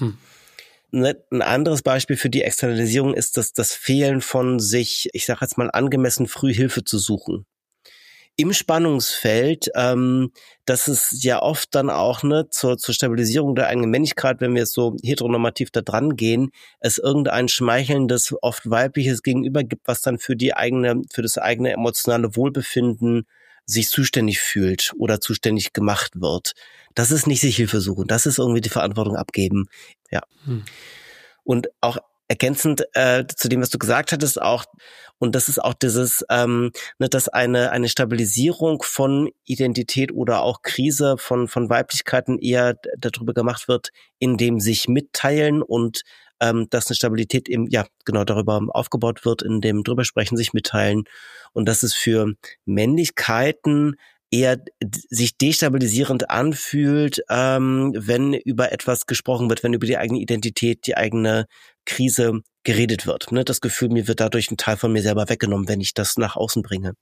Ein anderes Beispiel für die Externalisierung ist das Fehlen von sich, ich sage jetzt mal, angemessen früh Hilfe zu suchen. Im Spannungsfeld, das ist ja oft dann auch zur Stabilisierung der eigenen Männlichkeit, wenn wir so heteronormativ da dran gehen, es irgendein schmeichelndes, oft weibliches Gegenüber gibt, was dann für das eigene emotionale Wohlbefinden sich zuständig fühlt oder zuständig gemacht wird. Das ist nicht sich Hilfe suchen, das ist irgendwie die Verantwortung abgeben. Ja. Und auch ergänzend zu dem, was du gesagt hattest, auch, und das ist auch dieses, dass eine Stabilisierung von Identität oder auch Krise von Weiblichkeiten eher darüber gemacht wird, indem sich mitteilen und dass eine Stabilität darüber aufgebaut wird, in dem drüber sprechen, sich mitteilen, und dass es für Männlichkeiten eher sich destabilisierend anfühlt, wenn über etwas gesprochen wird, wenn über die eigene Identität, die eigene Krise geredet wird. Das Gefühl, mir wird dadurch ein Teil von mir selber weggenommen, wenn ich das nach außen bringe.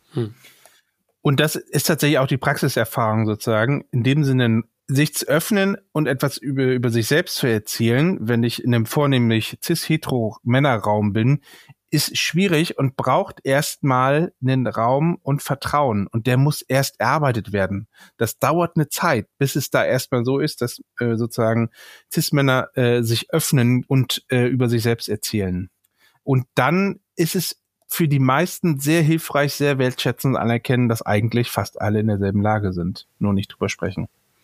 Und das ist tatsächlich auch die Praxiserfahrung sozusagen, in dem Sinne, sich zu öffnen und etwas über sich selbst zu erzählen, wenn ich in einem vornehmlich cis-hetero-Männerraum bin, ist schwierig und braucht erstmal einen Raum und Vertrauen. Und der muss erst erarbeitet werden. Das dauert eine Zeit, bis es da erstmal so ist, dass sozusagen Cis-Männer sich öffnen und über sich selbst erzählen. Und dann ist es für die meisten sehr hilfreich, sehr wertschätzend anerkennen, dass eigentlich fast alle in derselben Lage sind, nur nicht drüber sprechen.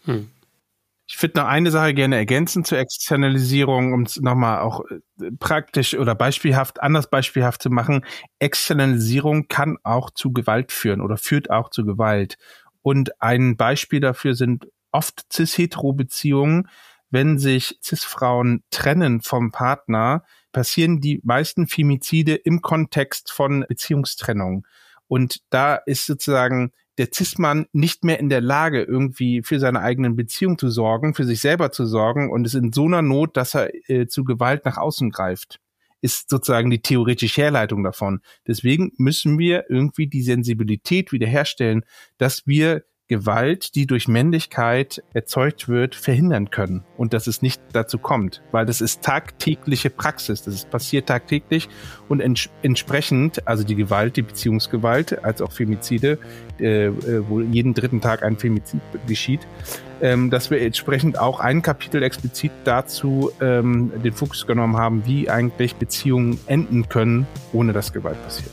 Ich würde noch eine Sache gerne ergänzen zur Externalisierung, um es nochmal auch praktisch oder anders beispielhaft zu machen. Externalisierung kann auch zu Gewalt führen oder führt auch zu Gewalt. Und ein Beispiel dafür sind oft cis-hetero-Beziehungen. Wenn sich Cis-Frauen trennen vom Partner, passieren die meisten Femizide im Kontext von Beziehungstrennung. Und da ist sozusagen der Cis-Mann nicht mehr in der Lage, irgendwie für seine eigenen Beziehung zu sorgen, für sich selber zu sorgen, und ist in so einer Not, dass er zu Gewalt nach außen greift. Ist sozusagen die theoretische Herleitung davon. Deswegen müssen wir irgendwie die Sensibilität wiederherstellen, dass wir Gewalt, die durch Männlichkeit erzeugt wird, verhindern können und dass es nicht dazu kommt, weil das ist tagtägliche Praxis, das passiert tagtäglich, und entsprechend, also die Gewalt, die Beziehungsgewalt, als auch Femizide, wo jeden dritten Tag ein Femizid geschieht, dass wir entsprechend auch ein Kapitel explizit dazu den Fokus genommen haben, wie eigentlich Beziehungen enden können, ohne dass Gewalt passiert.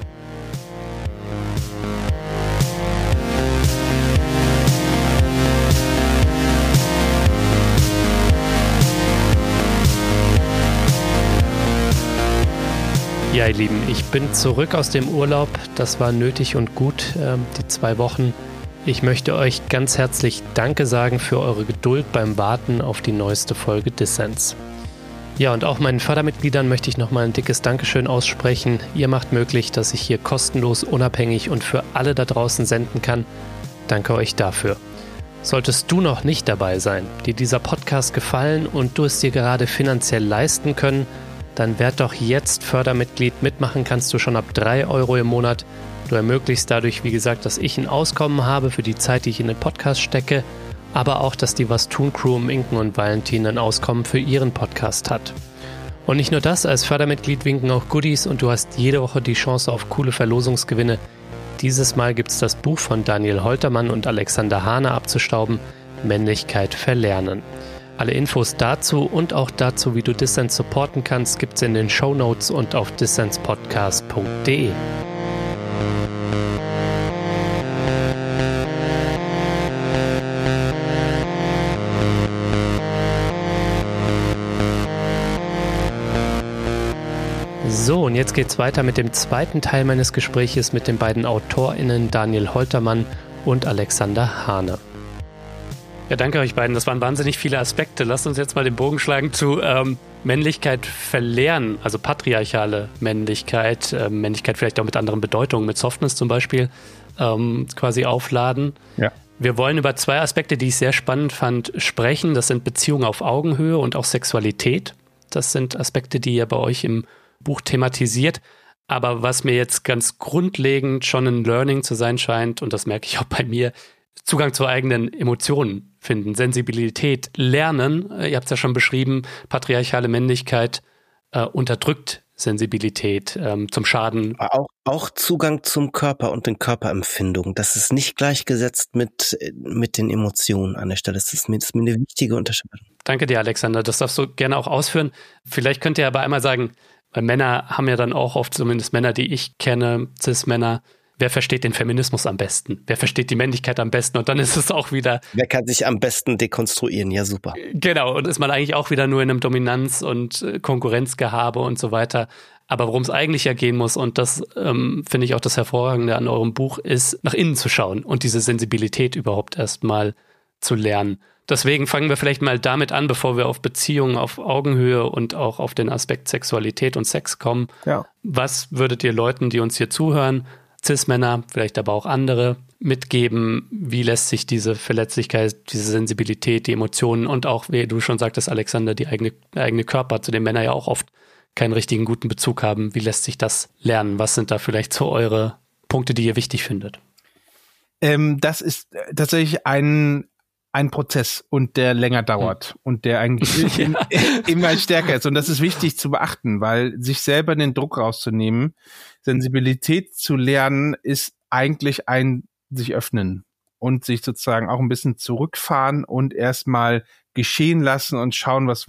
Ja, ihr Lieben, ich bin zurück aus dem Urlaub. Das war nötig und gut, die 2 Wochen. Ich möchte euch ganz herzlich Danke sagen für eure Geduld beim Warten auf die neueste Folge Dissens. Ja, und auch meinen Fördermitgliedern möchte ich nochmal ein dickes Dankeschön aussprechen. Ihr macht möglich, dass ich hier kostenlos, unabhängig und für alle da draußen senden kann. Danke euch dafür. Solltest du noch nicht dabei sein, dir dieser Podcast gefallen und du es dir gerade finanziell leisten können, dann werd doch jetzt Fördermitglied. Mitmachen kannst du schon ab 3 Euro im Monat. Du ermöglichst dadurch, wie gesagt, dass ich ein Auskommen habe für die Zeit, die ich in den Podcast stecke, aber auch, dass die Was-Tun-Crew um Inken und Valentin ein Auskommen für ihren Podcast hat. Und nicht nur das, als Fördermitglied winken auch Goodies und du hast jede Woche die Chance auf coole Verlosungsgewinne. Dieses Mal gibt es das Buch von Daniel Holtermann und Alexander Hane abzustauben, Männlichkeit verlernen. Alle Infos dazu und auch dazu, wie du Dissens supporten kannst, gibt's in den Shownotes und auf dissenspodcast.de. So, und jetzt geht's weiter mit dem zweiten Teil meines Gespräches mit den beiden AutorInnen Daniel Holtermann und Alexander Hane. Ja, danke euch beiden. Das waren wahnsinnig viele Aspekte. Lasst uns jetzt mal den Bogen schlagen zu Männlichkeit verlernen, also patriarchale Männlichkeit, Männlichkeit vielleicht auch mit anderen Bedeutungen, mit Softness zum Beispiel, quasi aufladen. Ja. Wir wollen über 2 Aspekte, die ich sehr spannend fand, sprechen. Das sind Beziehungen auf Augenhöhe und auch Sexualität. Das sind Aspekte, die ihr bei euch im Buch thematisiert. Aber was mir jetzt ganz grundlegend schon ein Learning zu sein scheint, und das merke ich auch bei mir, Zugang zu eigenen Emotionen finden, Sensibilität lernen. Ihr habt es ja schon beschrieben, patriarchale Männlichkeit unterdrückt Sensibilität zum Schaden. Auch Zugang zum Körper und den Körperempfindungen. Das ist nicht gleichgesetzt mit den Emotionen an der Stelle. Das ist mir eine wichtige Unterscheidung. Danke dir, Alexander. Das darfst du gerne auch ausführen. Vielleicht könnt ihr aber einmal sagen, weil Männer haben ja dann auch oft, zumindest Männer, die ich kenne, Cis-Männer, wer versteht den Feminismus am besten? Wer versteht die Männlichkeit am besten? Und dann ist es auch wieder... Wer kann sich am besten dekonstruieren? Ja, super. Genau, und ist man eigentlich auch wieder nur in einem Dominanz- und Konkurrenzgehabe und so weiter. Aber worum es eigentlich ja gehen muss, und das finde ich auch das Hervorragende an eurem Buch, ist, nach innen zu schauen und diese Sensibilität überhaupt erstmal zu lernen. Deswegen fangen wir vielleicht mal damit an, bevor wir auf Beziehungen auf Augenhöhe und auch auf den Aspekt Sexualität und Sex kommen. Ja. Was würdet ihr Leuten, die uns hier zuhören, Cis-Männer, vielleicht aber auch andere, mitgeben? Wie lässt sich diese Verletzlichkeit, diese Sensibilität, die Emotionen und auch, wie du schon sagtest, Alexander, der eigene Körper, zu dem Männer ja auch oft keinen richtigen guten Bezug haben, wie lässt sich das lernen? Was sind da vielleicht so eure Punkte, die ihr wichtig findet? Das ist tatsächlich ein Prozess und der länger dauert und der eigentlich immer stärker ist. Und das ist wichtig zu beachten, weil sich selber den Druck rauszunehmen, Sensibilität zu lernen, ist eigentlich ein sich öffnen und sich sozusagen auch ein bisschen zurückfahren und erstmal geschehen lassen und schauen, was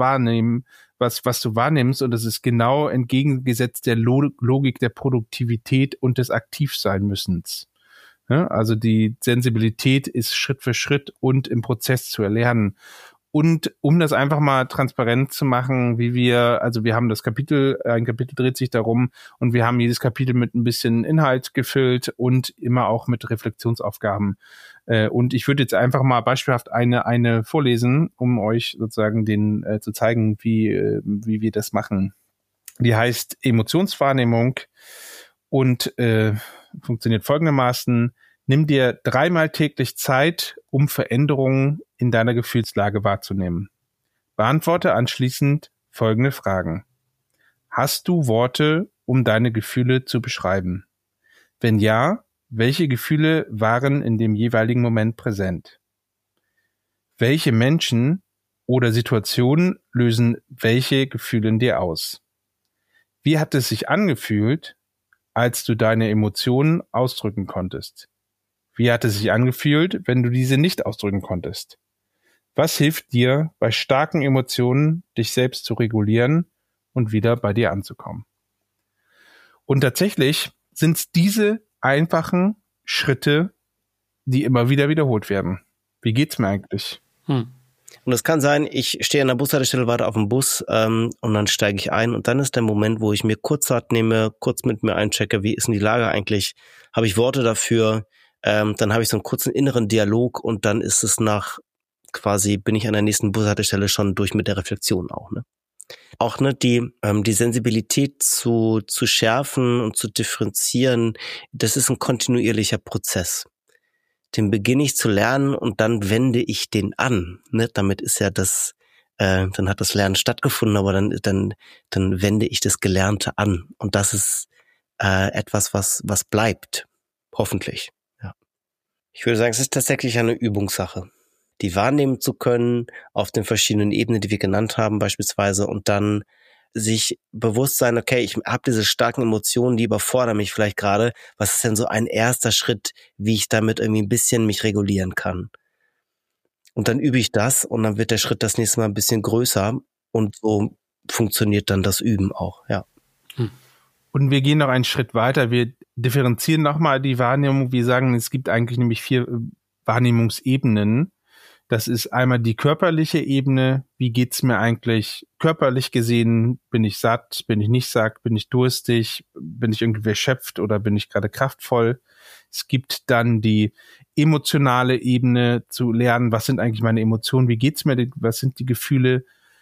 du wahrnimmst. Und das ist genau entgegengesetzt der Logik der Produktivität und des Aktivsein-Müssens. Ja, also die Sensibilität ist Schritt für Schritt und im Prozess zu erlernen. Und um das einfach mal transparent zu machen, wir haben das Kapitel, ein Kapitel dreht sich darum und wir haben jedes Kapitel mit ein bisschen Inhalt gefüllt und immer auch mit Reflexionsaufgaben. Und ich würde jetzt einfach mal beispielhaft eine vorlesen, um euch sozusagen zu zeigen, wie wir das machen. Die heißt Emotionswahrnehmung und funktioniert folgendermaßen: Nimm dir 3-mal täglich Zeit, um Veränderungen in deiner Gefühlslage wahrzunehmen. Beantworte anschließend folgende Fragen. Hast du Worte, um deine Gefühle zu beschreiben? Wenn ja, welche Gefühle waren in dem jeweiligen Moment präsent? Welche Menschen oder Situationen lösen welche Gefühle in dir aus? Wie hat es sich angefühlt, als du deine Emotionen ausdrücken konntest? Wie hat es sich angefühlt, wenn du diese nicht ausdrücken konntest? Was hilft dir bei starken Emotionen, dich selbst zu regulieren und wieder bei dir anzukommen? Und tatsächlich sind es diese einfachen Schritte, die immer wieder wiederholt werden. Wie geht's mir eigentlich? Und es kann sein, ich stehe an der Bushaltestelle, warte auf den Bus und dann steige ich ein und dann ist der Moment, wo ich mir kurz Zeit nehme, kurz mit mir einchecke, wie ist denn die Lage eigentlich? Habe ich Worte dafür? Dann habe ich so einen kurzen inneren Dialog und dann ist es bin ich an der nächsten Bushaltestelle schon durch mit der Reflexion auch, ne? Auch die Sensibilität zu schärfen und zu differenzieren, das ist ein kontinuierlicher Prozess. Den beginne ich zu lernen und dann wende ich den an. Ne? Damit ist ja dann hat das Lernen stattgefunden, aber dann wende ich das Gelernte an. Und das ist etwas, was bleibt. Hoffentlich. Ja. Ich würde sagen, es ist tatsächlich eine Übungssache, die wahrnehmen zu können auf den verschiedenen Ebenen, die wir genannt haben beispielsweise, und dann sich bewusst sein, okay, ich habe diese starken Emotionen, die überfordern mich vielleicht gerade. Was ist denn so ein erster Schritt, wie ich damit irgendwie ein bisschen mich regulieren kann? Und dann übe ich das und dann wird der Schritt das nächste Mal ein bisschen größer und so funktioniert dann das Üben auch, ja. Und wir gehen noch einen Schritt weiter. Wir differenzieren nochmal die Wahrnehmung. Wir sagen, es gibt eigentlich nämlich 4 Wahrnehmungsebenen. Das ist einmal die körperliche Ebene. Wie geht's mir eigentlich körperlich gesehen? Bin ich satt? Bin ich nicht satt? Bin ich durstig? Bin ich irgendwie erschöpft oder bin ich gerade kraftvoll? Es gibt dann die emotionale Ebene, zu lernen, was sind eigentlich meine Emotionen? Wie geht's mir? Was sind die Gefühle?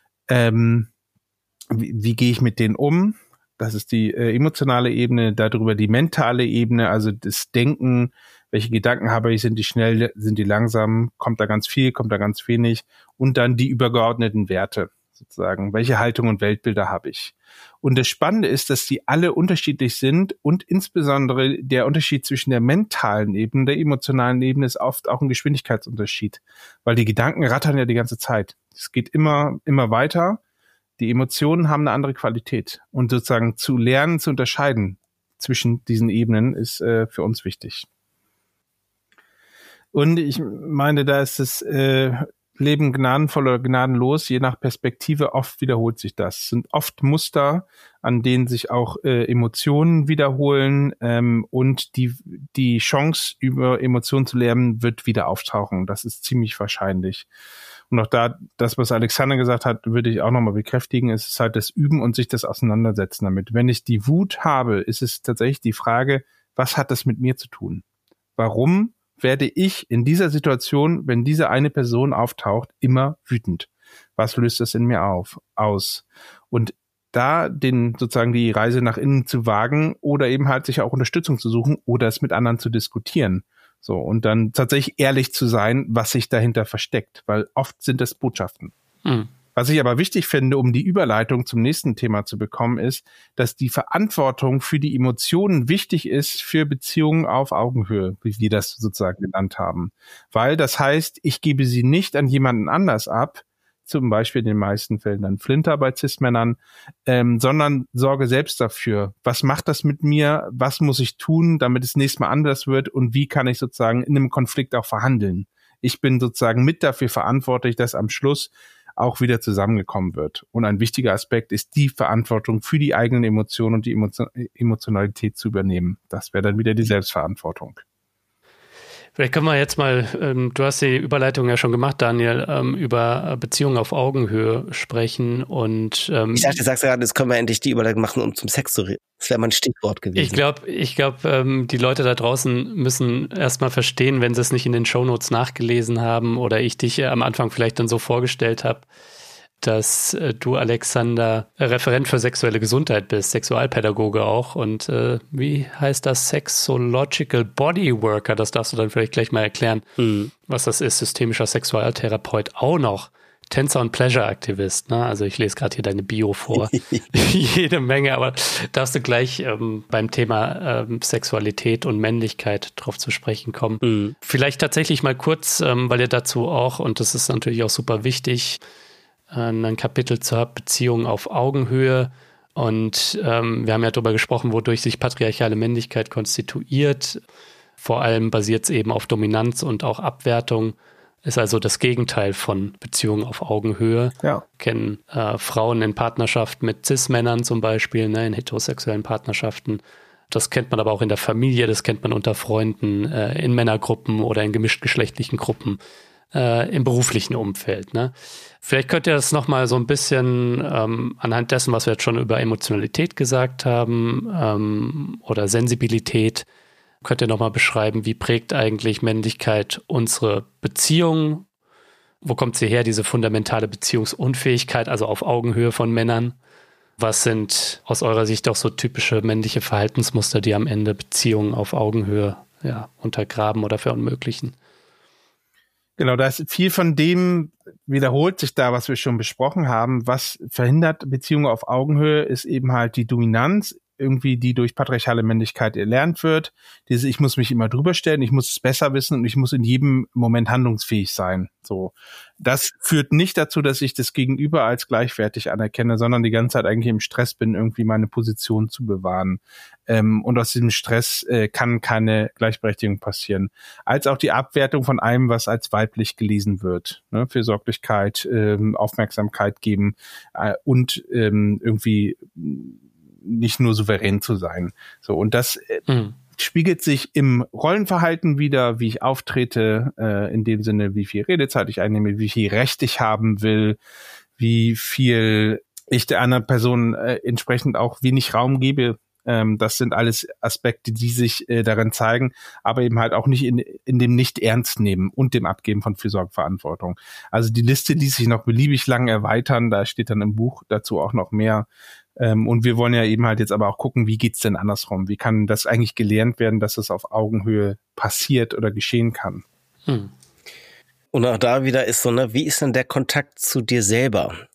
Wie gehe ich mit denen um? Das ist die emotionale Ebene. Darüber die mentale Ebene, also das Denken. Welche Gedanken habe ich? Sind die schnell, sind die langsam? Kommt da ganz viel? Kommt da ganz wenig? Und dann die übergeordneten Werte. sozusagen. Welche Haltung und Weltbilder habe ich? Und das Spannende ist, dass die alle unterschiedlich sind und insbesondere der Unterschied zwischen der mentalen Ebene und der emotionalen Ebene ist oft auch ein Geschwindigkeitsunterschied, weil die Gedanken rattern ja die ganze Zeit. Es geht immer weiter. Die Emotionen haben eine andere Qualität und sozusagen zu lernen, zu unterscheiden zwischen diesen Ebenen ist für uns wichtig. Und ich meine, da ist das Leben gnadenvoll oder gnadenlos, je nach Perspektive, oft wiederholt sich das. Es sind oft Muster, an denen sich auch Emotionen wiederholen und die Chance, über Emotionen zu lernen, wird wieder auftauchen. Das ist ziemlich wahrscheinlich. Und auch da, das, was Alexander gesagt hat, würde ich auch nochmal bekräftigen, es ist halt das Üben und sich das Auseinandersetzen damit. Wenn ich die Wut habe, ist es tatsächlich die Frage, was hat das mit mir zu tun? Warum werde ich in dieser Situation, wenn diese eine Person auftaucht, immer wütend? Was löst das in mir aus? Und da sozusagen die Reise nach innen zu wagen oder eben halt sich auch Unterstützung zu suchen oder es mit anderen zu diskutieren. So, und dann tatsächlich ehrlich zu sein, was sich dahinter versteckt, weil oft sind es Botschaften. Mhm. Was ich aber wichtig finde, um die Überleitung zum nächsten Thema zu bekommen, ist, dass die Verantwortung für die Emotionen wichtig ist für Beziehungen auf Augenhöhe, wie wir das sozusagen genannt haben. Weil das heißt, ich gebe sie nicht an jemanden anders ab, zum Beispiel in den meisten Fällen dann Flinter bei Cis-Männern, sondern sorge selbst dafür. Was macht das mit mir? Was muss ich tun, damit es nächstes Mal anders wird? Und wie kann ich sozusagen in einem Konflikt auch verhandeln? Ich bin sozusagen mit dafür verantwortlich, dass am Schluss auch wieder zusammengekommen wird. Und ein wichtiger Aspekt ist, die Verantwortung für die eigenen Emotionen und die Emotionalität zu übernehmen. Das wäre dann wieder die Selbstverantwortung. Vielleicht können wir jetzt mal, du hast die Überleitung ja schon gemacht, Daniel, über Beziehungen auf Augenhöhe sprechen. Und ich dachte, du sagst gerade, jetzt können wir endlich die Überleitung machen, um zum Sex zu reden. Das wäre mal ein Stichwort gewesen. Ich glaube, die Leute da draußen müssen erstmal verstehen, wenn sie es nicht in den Shownotes nachgelesen haben oder ich dich am Anfang vielleicht dann so vorgestellt habe, dass du, Alexander, Referent für sexuelle Gesundheit bist, Sexualpädagoge auch. Und wie heißt das? Sexological Bodyworker. Das darfst du dann vielleicht gleich mal erklären, was das ist. Systemischer Sexualtherapeut auch noch. Tänzer und Pleasure-Aktivist. Ne? Also ich lese gerade hier deine Bio vor. Jede Menge, aber darfst du gleich beim Thema Sexualität und Männlichkeit drauf zu sprechen kommen. Vielleicht tatsächlich mal kurz, weil ihr dazu auch, und das ist natürlich auch super wichtig, ein Kapitel zu haben, Beziehungen auf Augenhöhe. Und wir haben ja darüber gesprochen, wodurch sich patriarchale Männlichkeit konstituiert. Vor allem basiert es eben auf Dominanz und auch Abwertung. Ist also das Gegenteil von Beziehungen auf Augenhöhe. Ja. Kennen Frauen in Partnerschaft mit Cis-Männern zum Beispiel, ne, in heterosexuellen Partnerschaften. Das kennt man aber auch in der Familie, das kennt man unter Freunden, in Männergruppen oder in gemischtgeschlechtlichen Gruppen. Im beruflichen Umfeld. Ne? Vielleicht könnt ihr das nochmal so ein bisschen anhand dessen, was wir jetzt schon über Emotionalität gesagt haben oder Sensibilität, könnt ihr nochmal beschreiben, wie prägt eigentlich Männlichkeit unsere Beziehung? Wo kommt sie her, diese fundamentale Beziehungsunfähigkeit, also auf Augenhöhe von Männern? Was sind aus eurer Sicht auch so typische männliche Verhaltensmuster, die am Ende Beziehungen auf Augenhöhe untergraben oder verunmöglichen? Genau, da ist viel von dem wiederholt sich da, was wir schon besprochen haben. Was verhindert Beziehungen auf Augenhöhe, ist eben halt die Dominanz, irgendwie, die durch patriarchale Männlichkeit erlernt wird. Ich muss mich immer drüber stellen, ich muss es besser wissen und ich muss in jedem Moment handlungsfähig sein. So. Das führt nicht dazu, dass ich das Gegenüber als gleichwertig anerkenne, sondern die ganze Zeit eigentlich im Stress bin, irgendwie meine Position zu bewahren. Und aus diesem Stress kann keine Gleichberechtigung passieren. Als auch die Abwertung von allem, was als weiblich gelesen wird. Ne? Fürsorglichkeit, Aufmerksamkeit geben und irgendwie nicht nur souverän zu sein. So, und das spiegelt sich im Rollenverhalten wieder, wie ich auftrete, in dem Sinne, wie viel Redezeit ich einnehme, wie viel Recht ich haben will, wie viel ich der anderen Person entsprechend auch wenig Raum gebe. Das sind alles Aspekte, die sich darin zeigen, aber eben halt auch nicht in dem Nicht-Ernst nehmen und dem Abgeben von Fürsorgeverantwortung. Also die Liste ließ sich noch beliebig lang erweitern, da steht dann im Buch dazu auch noch mehr. Und wir wollen ja eben halt jetzt aber auch gucken, wie geht's denn andersrum? Wie kann das eigentlich gelernt werden, dass es auf Augenhöhe passiert oder geschehen kann? Und auch da wieder ist so, ne, wie ist denn der Kontakt zu dir selber?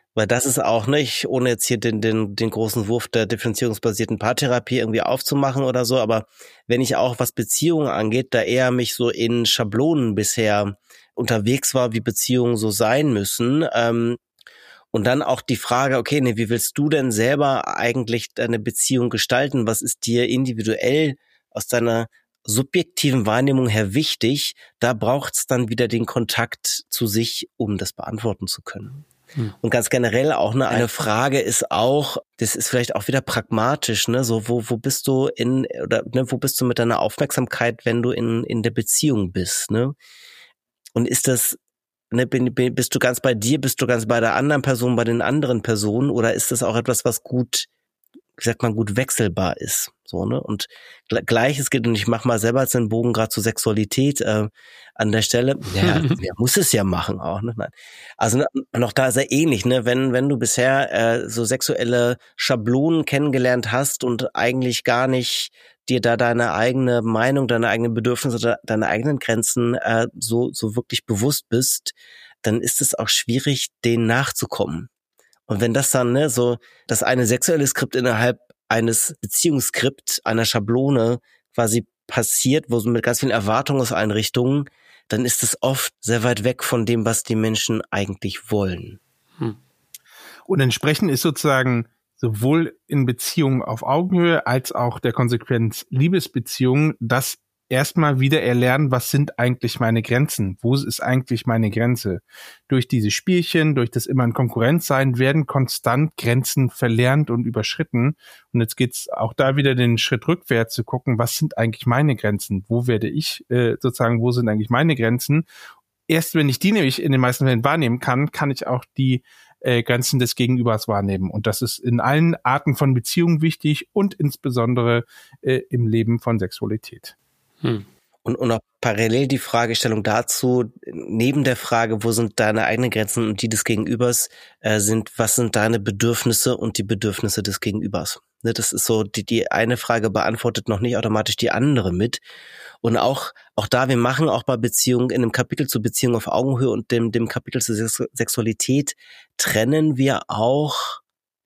Weil das ist auch, ne, ohne jetzt hier den großen Wurf der differenzierungsbasierten Paartherapie irgendwie aufzumachen oder so, aber wenn ich auch, was Beziehungen angeht, da eher mich so in Schablonen bisher unterwegs war, wie Beziehungen so sein müssen, und dann auch die Frage, okay, nee, wie willst du denn selber eigentlich deine Beziehung gestalten? Was ist dir individuell aus deiner subjektiven Wahrnehmung her wichtig? Da braucht's dann wieder den Kontakt zu sich, um das beantworten zu können. Und ganz generell auch eine Frage ist auch, das ist vielleicht auch wieder pragmatisch, ne, so wo bist du wo bist du mit deiner Aufmerksamkeit, wenn du in der Beziehung bist, ne? Und ist das, ne, bist du ganz bei dir, bist du ganz bei der anderen Person, bei den anderen Personen, oder ist das auch etwas, was gut, wie sagt man, gut wechselbar ist, so, ne? Und Gleiches gilt, und ich mache mal selber jetzt den Bogen gerade zur Sexualität an der Stelle. Ja, wer muss es ja machen auch, ne? Nein. Also noch da ist er ähnlich, ne? Wenn du bisher so sexuelle Schablonen kennengelernt hast und eigentlich gar nicht dir da deine eigene Meinung, deine eigenen Bedürfnisse oder deine eigenen Grenzen so wirklich bewusst bist, dann ist es auch schwierig, denen nachzukommen. Und wenn das dann, ne, so das eine sexuelle Skript innerhalb eines Beziehungsskript, einer Schablone quasi passiert, wo so mit ganz vielen Erwartungen aus allen Richtungen, dann ist es oft sehr weit weg von dem, was die Menschen eigentlich wollen. Und entsprechend ist sozusagen sowohl in Beziehungen auf Augenhöhe als auch der Konsequenz Liebesbeziehungen das erstmal wieder erlernen, was sind eigentlich meine Grenzen? Wo ist eigentlich meine Grenze? Durch diese Spielchen, durch das immer in Konkurrenz sein, werden konstant Grenzen verlernt und überschritten. Und jetzt geht's auch da wieder den Schritt rückwärts zu gucken, was sind eigentlich meine Grenzen? Wo werde ich wo sind eigentlich meine Grenzen? Erst wenn ich die nämlich in den meisten Fällen wahrnehmen kann, kann ich auch die Grenzen des Gegenübers wahrnehmen. Und das ist in allen Arten von Beziehungen wichtig und insbesondere im Leben von Sexualität. Und auch parallel die Fragestellung dazu, neben der Frage, wo sind deine eigenen Grenzen und die des Gegenübers, was sind deine Bedürfnisse und die Bedürfnisse des Gegenübers? Ne, das ist so, die eine Frage beantwortet noch nicht automatisch die andere mit. Und auch da, wir machen auch bei Beziehungen, in einem Kapitel zu Beziehungen auf Augenhöhe und dem Kapitel zur Sexualität trennen wir auch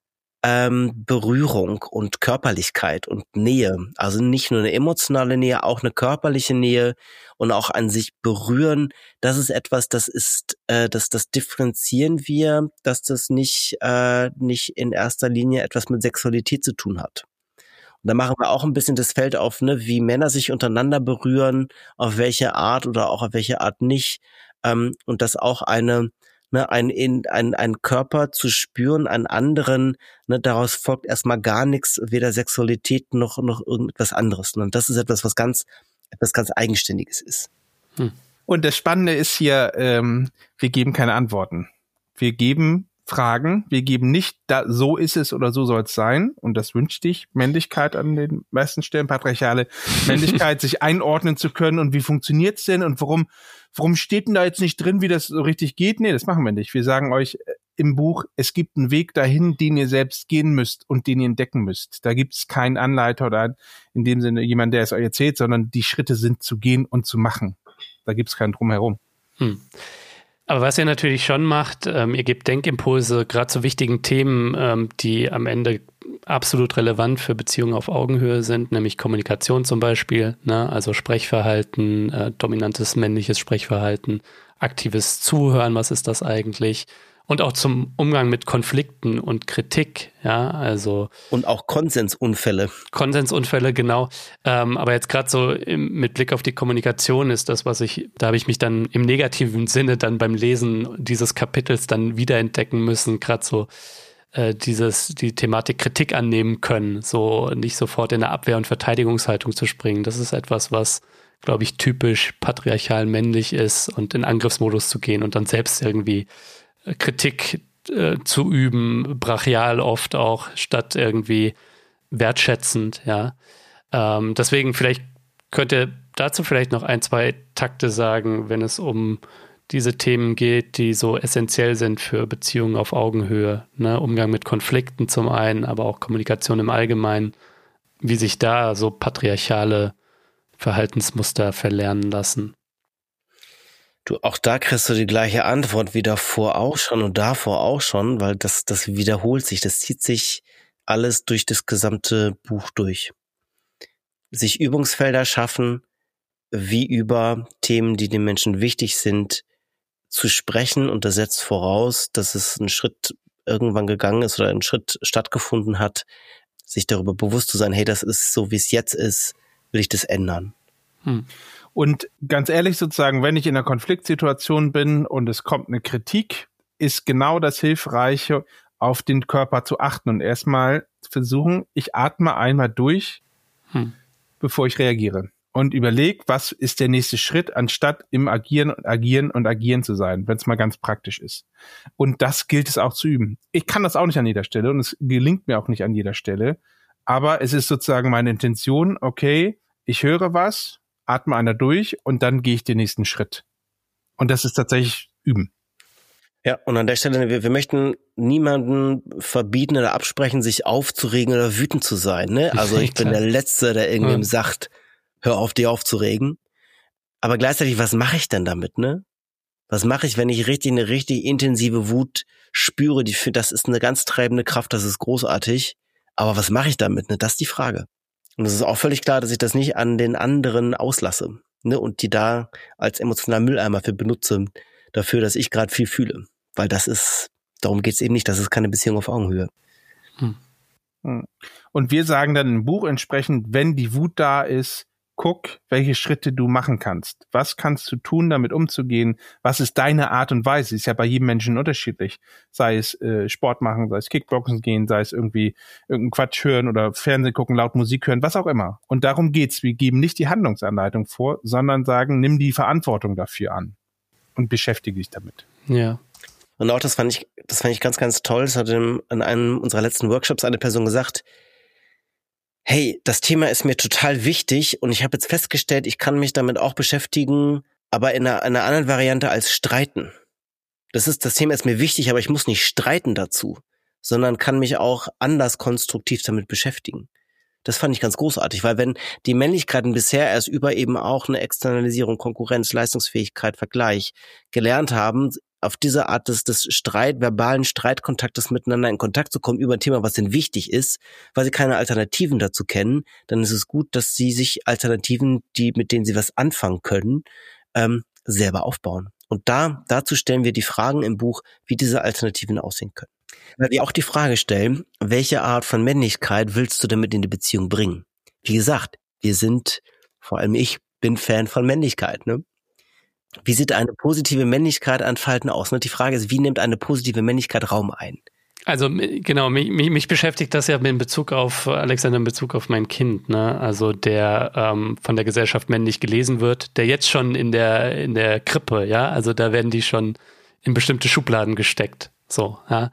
Berührung und Körperlichkeit und Nähe. Also nicht nur eine emotionale Nähe, auch eine körperliche Nähe und auch an sich berühren. Das ist etwas, das differenzieren wir, dass das nicht in erster Linie etwas mit Sexualität zu tun hat. Und da machen wir auch ein bisschen das Feld auf, ne, wie Männer sich untereinander berühren, auf welche Art oder auch auf welche Art nicht. Und das auch ein Körper zu spüren, einen anderen, ne, daraus folgt erstmal gar nichts, weder Sexualität noch irgendetwas anderes. Und das ist etwas ganz Eigenständiges ist. Und das Spannende ist hier, wir geben keine Antworten. Wir geben Fragen, wir geben nicht, so ist es oder so soll es sein. Und das wünscht dich Männlichkeit an den meisten Stellen, patriarchale Männlichkeit, sich einordnen zu können. Und wie funktioniert's denn? Und warum steht denn da jetzt nicht drin, wie das so richtig geht? Nee, das machen wir nicht. Wir sagen euch im Buch, es gibt einen Weg dahin, den ihr selbst gehen müsst und den ihr entdecken müsst. Da gibt's keinen Anleiter oder in dem Sinne jemand, der es euch erzählt, sondern die Schritte sind zu gehen und zu machen. Da gibt's keinen Drumherum. Aber was ihr natürlich schon macht, ihr gebt Denkimpulse, gerade zu wichtigen Themen, die am Ende absolut relevant für Beziehungen auf Augenhöhe sind, nämlich Kommunikation zum Beispiel, ne? Also Sprechverhalten, dominantes männliches Sprechverhalten, aktives Zuhören, was ist das eigentlich? Und auch zum Umgang mit Konflikten und Kritik, ja, also. Und auch Konsensunfälle. Konsensunfälle, genau. Aber jetzt gerade so mit Blick auf die Kommunikation ist das, da habe ich mich dann im negativen Sinne dann beim Lesen dieses Kapitels dann wiederentdecken müssen, gerade so die Thematik Kritik annehmen können, so nicht sofort in eine Abwehr- und Verteidigungshaltung zu springen. Das ist etwas, was, glaube ich, typisch patriarchal männlich ist, und in Angriffsmodus zu gehen und dann selbst irgendwie Kritik zu üben, brachial oft auch, statt irgendwie wertschätzend, ja. Deswegen könnt ihr dazu vielleicht noch 1, 2 Takte sagen, wenn es um diese Themen geht, die so essentiell sind für Beziehungen auf Augenhöhe, ne? Umgang mit Konflikten zum einen, aber auch Kommunikation im Allgemeinen, wie sich da so patriarchale Verhaltensmuster verlernen lassen. Du, auch da kriegst du die gleiche Antwort wie davor auch schon und davor auch schon, weil das wiederholt sich, das zieht sich alles durch das gesamte Buch durch. Sich Übungsfelder schaffen, wie über Themen, die den Menschen wichtig sind, zu sprechen, und das setzt voraus, dass es ein Schritt irgendwann gegangen ist oder ein Schritt stattgefunden hat, sich darüber bewusst zu sein, hey, das ist so, wie es jetzt ist, will ich das ändern. Und ganz ehrlich sozusagen, wenn ich in einer Konfliktsituation bin und es kommt eine Kritik, ist genau das Hilfreiche, auf den Körper zu achten und erstmal versuchen, ich atme einmal durch, bevor ich reagiere. Und überleg, was ist der nächste Schritt, anstatt im Agieren zu sein, wenn es mal ganz praktisch ist. Und das gilt es auch zu üben. Ich kann das auch nicht an jeder Stelle und es gelingt mir auch nicht an jeder Stelle. Aber es ist sozusagen meine Intention, okay, ich höre was, atme einer durch und dann gehe ich den nächsten Schritt. Und das ist tatsächlich üben. Ja, und an der Stelle, wir möchten niemanden verbieten oder absprechen, sich aufzuregen oder wütend zu sein. Ne? Also ich bin der Letzte, der irgendwem sagt, hör auf, dich aufzuregen. Aber gleichzeitig, was mache ich denn damit? Ne? Was mache ich, wenn ich eine richtig intensive Wut spüre? Das ist eine ganz treibende Kraft, das ist großartig. Aber was mache ich damit? Ne? Das ist die Frage. Und es ist auch völlig klar, dass ich das nicht an den anderen auslasse, ne? Und die da als emotionaler Mülleimer für benutze, dafür, dass ich gerade viel fühle. Weil darum geht es eben nicht, das ist keine Beziehung auf Augenhöhe. Und wir sagen dann im Buch entsprechend, wenn die Wut da ist, guck, welche Schritte du machen kannst. Was kannst du tun, damit umzugehen? Was ist deine Art und Weise? Ist ja bei jedem Menschen unterschiedlich. Sei es Sport machen, sei es Kickboxen gehen, sei es irgendwie irgendeinen Quatsch hören oder Fernsehen gucken, laut Musik hören, was auch immer. Und darum geht's. Wir geben nicht die Handlungsanleitung vor, sondern sagen, nimm die Verantwortung dafür an und beschäftige dich damit. Ja. Und auch das fand ich ganz, ganz toll. Das hat in einem unserer letzten Workshops eine Person gesagt, hey, das Thema ist mir total wichtig und ich habe jetzt festgestellt, ich kann mich damit auch beschäftigen, aber in einer anderen Variante als streiten. Das Thema ist mir wichtig, aber ich muss nicht streiten dazu, sondern kann mich auch anders konstruktiv damit beschäftigen. Das fand ich ganz großartig, weil wenn die Männlichkeiten bisher erst über eben auch eine Externalisierung, Konkurrenz, Leistungsfähigkeit, Vergleich gelernt haben, auf diese Art des verbalen Streitkontaktes miteinander in Kontakt zu kommen über ein Thema, was ihnen wichtig ist, weil sie keine Alternativen dazu kennen, dann ist es gut, dass sie sich Alternativen, mit denen sie was anfangen können, selber aufbauen. Und dazu stellen wir die Fragen im Buch, wie diese Alternativen aussehen können. Weil wir auch die Frage stellen, welche Art von Männlichkeit willst du damit in die Beziehung bringen? Wie gesagt, vor allem ich bin Fan von Männlichkeit, ne? Wie sieht eine positive Männlichkeit an Verhalten aus? Und die Frage ist, wie nimmt eine positive Männlichkeit Raum ein? Also genau, mich beschäftigt das ja in Bezug auf mein Kind, ne? Also der von der Gesellschaft männlich gelesen wird, der jetzt schon in der Krippe, ja, also da werden die schon in bestimmte Schubladen gesteckt, so, ja.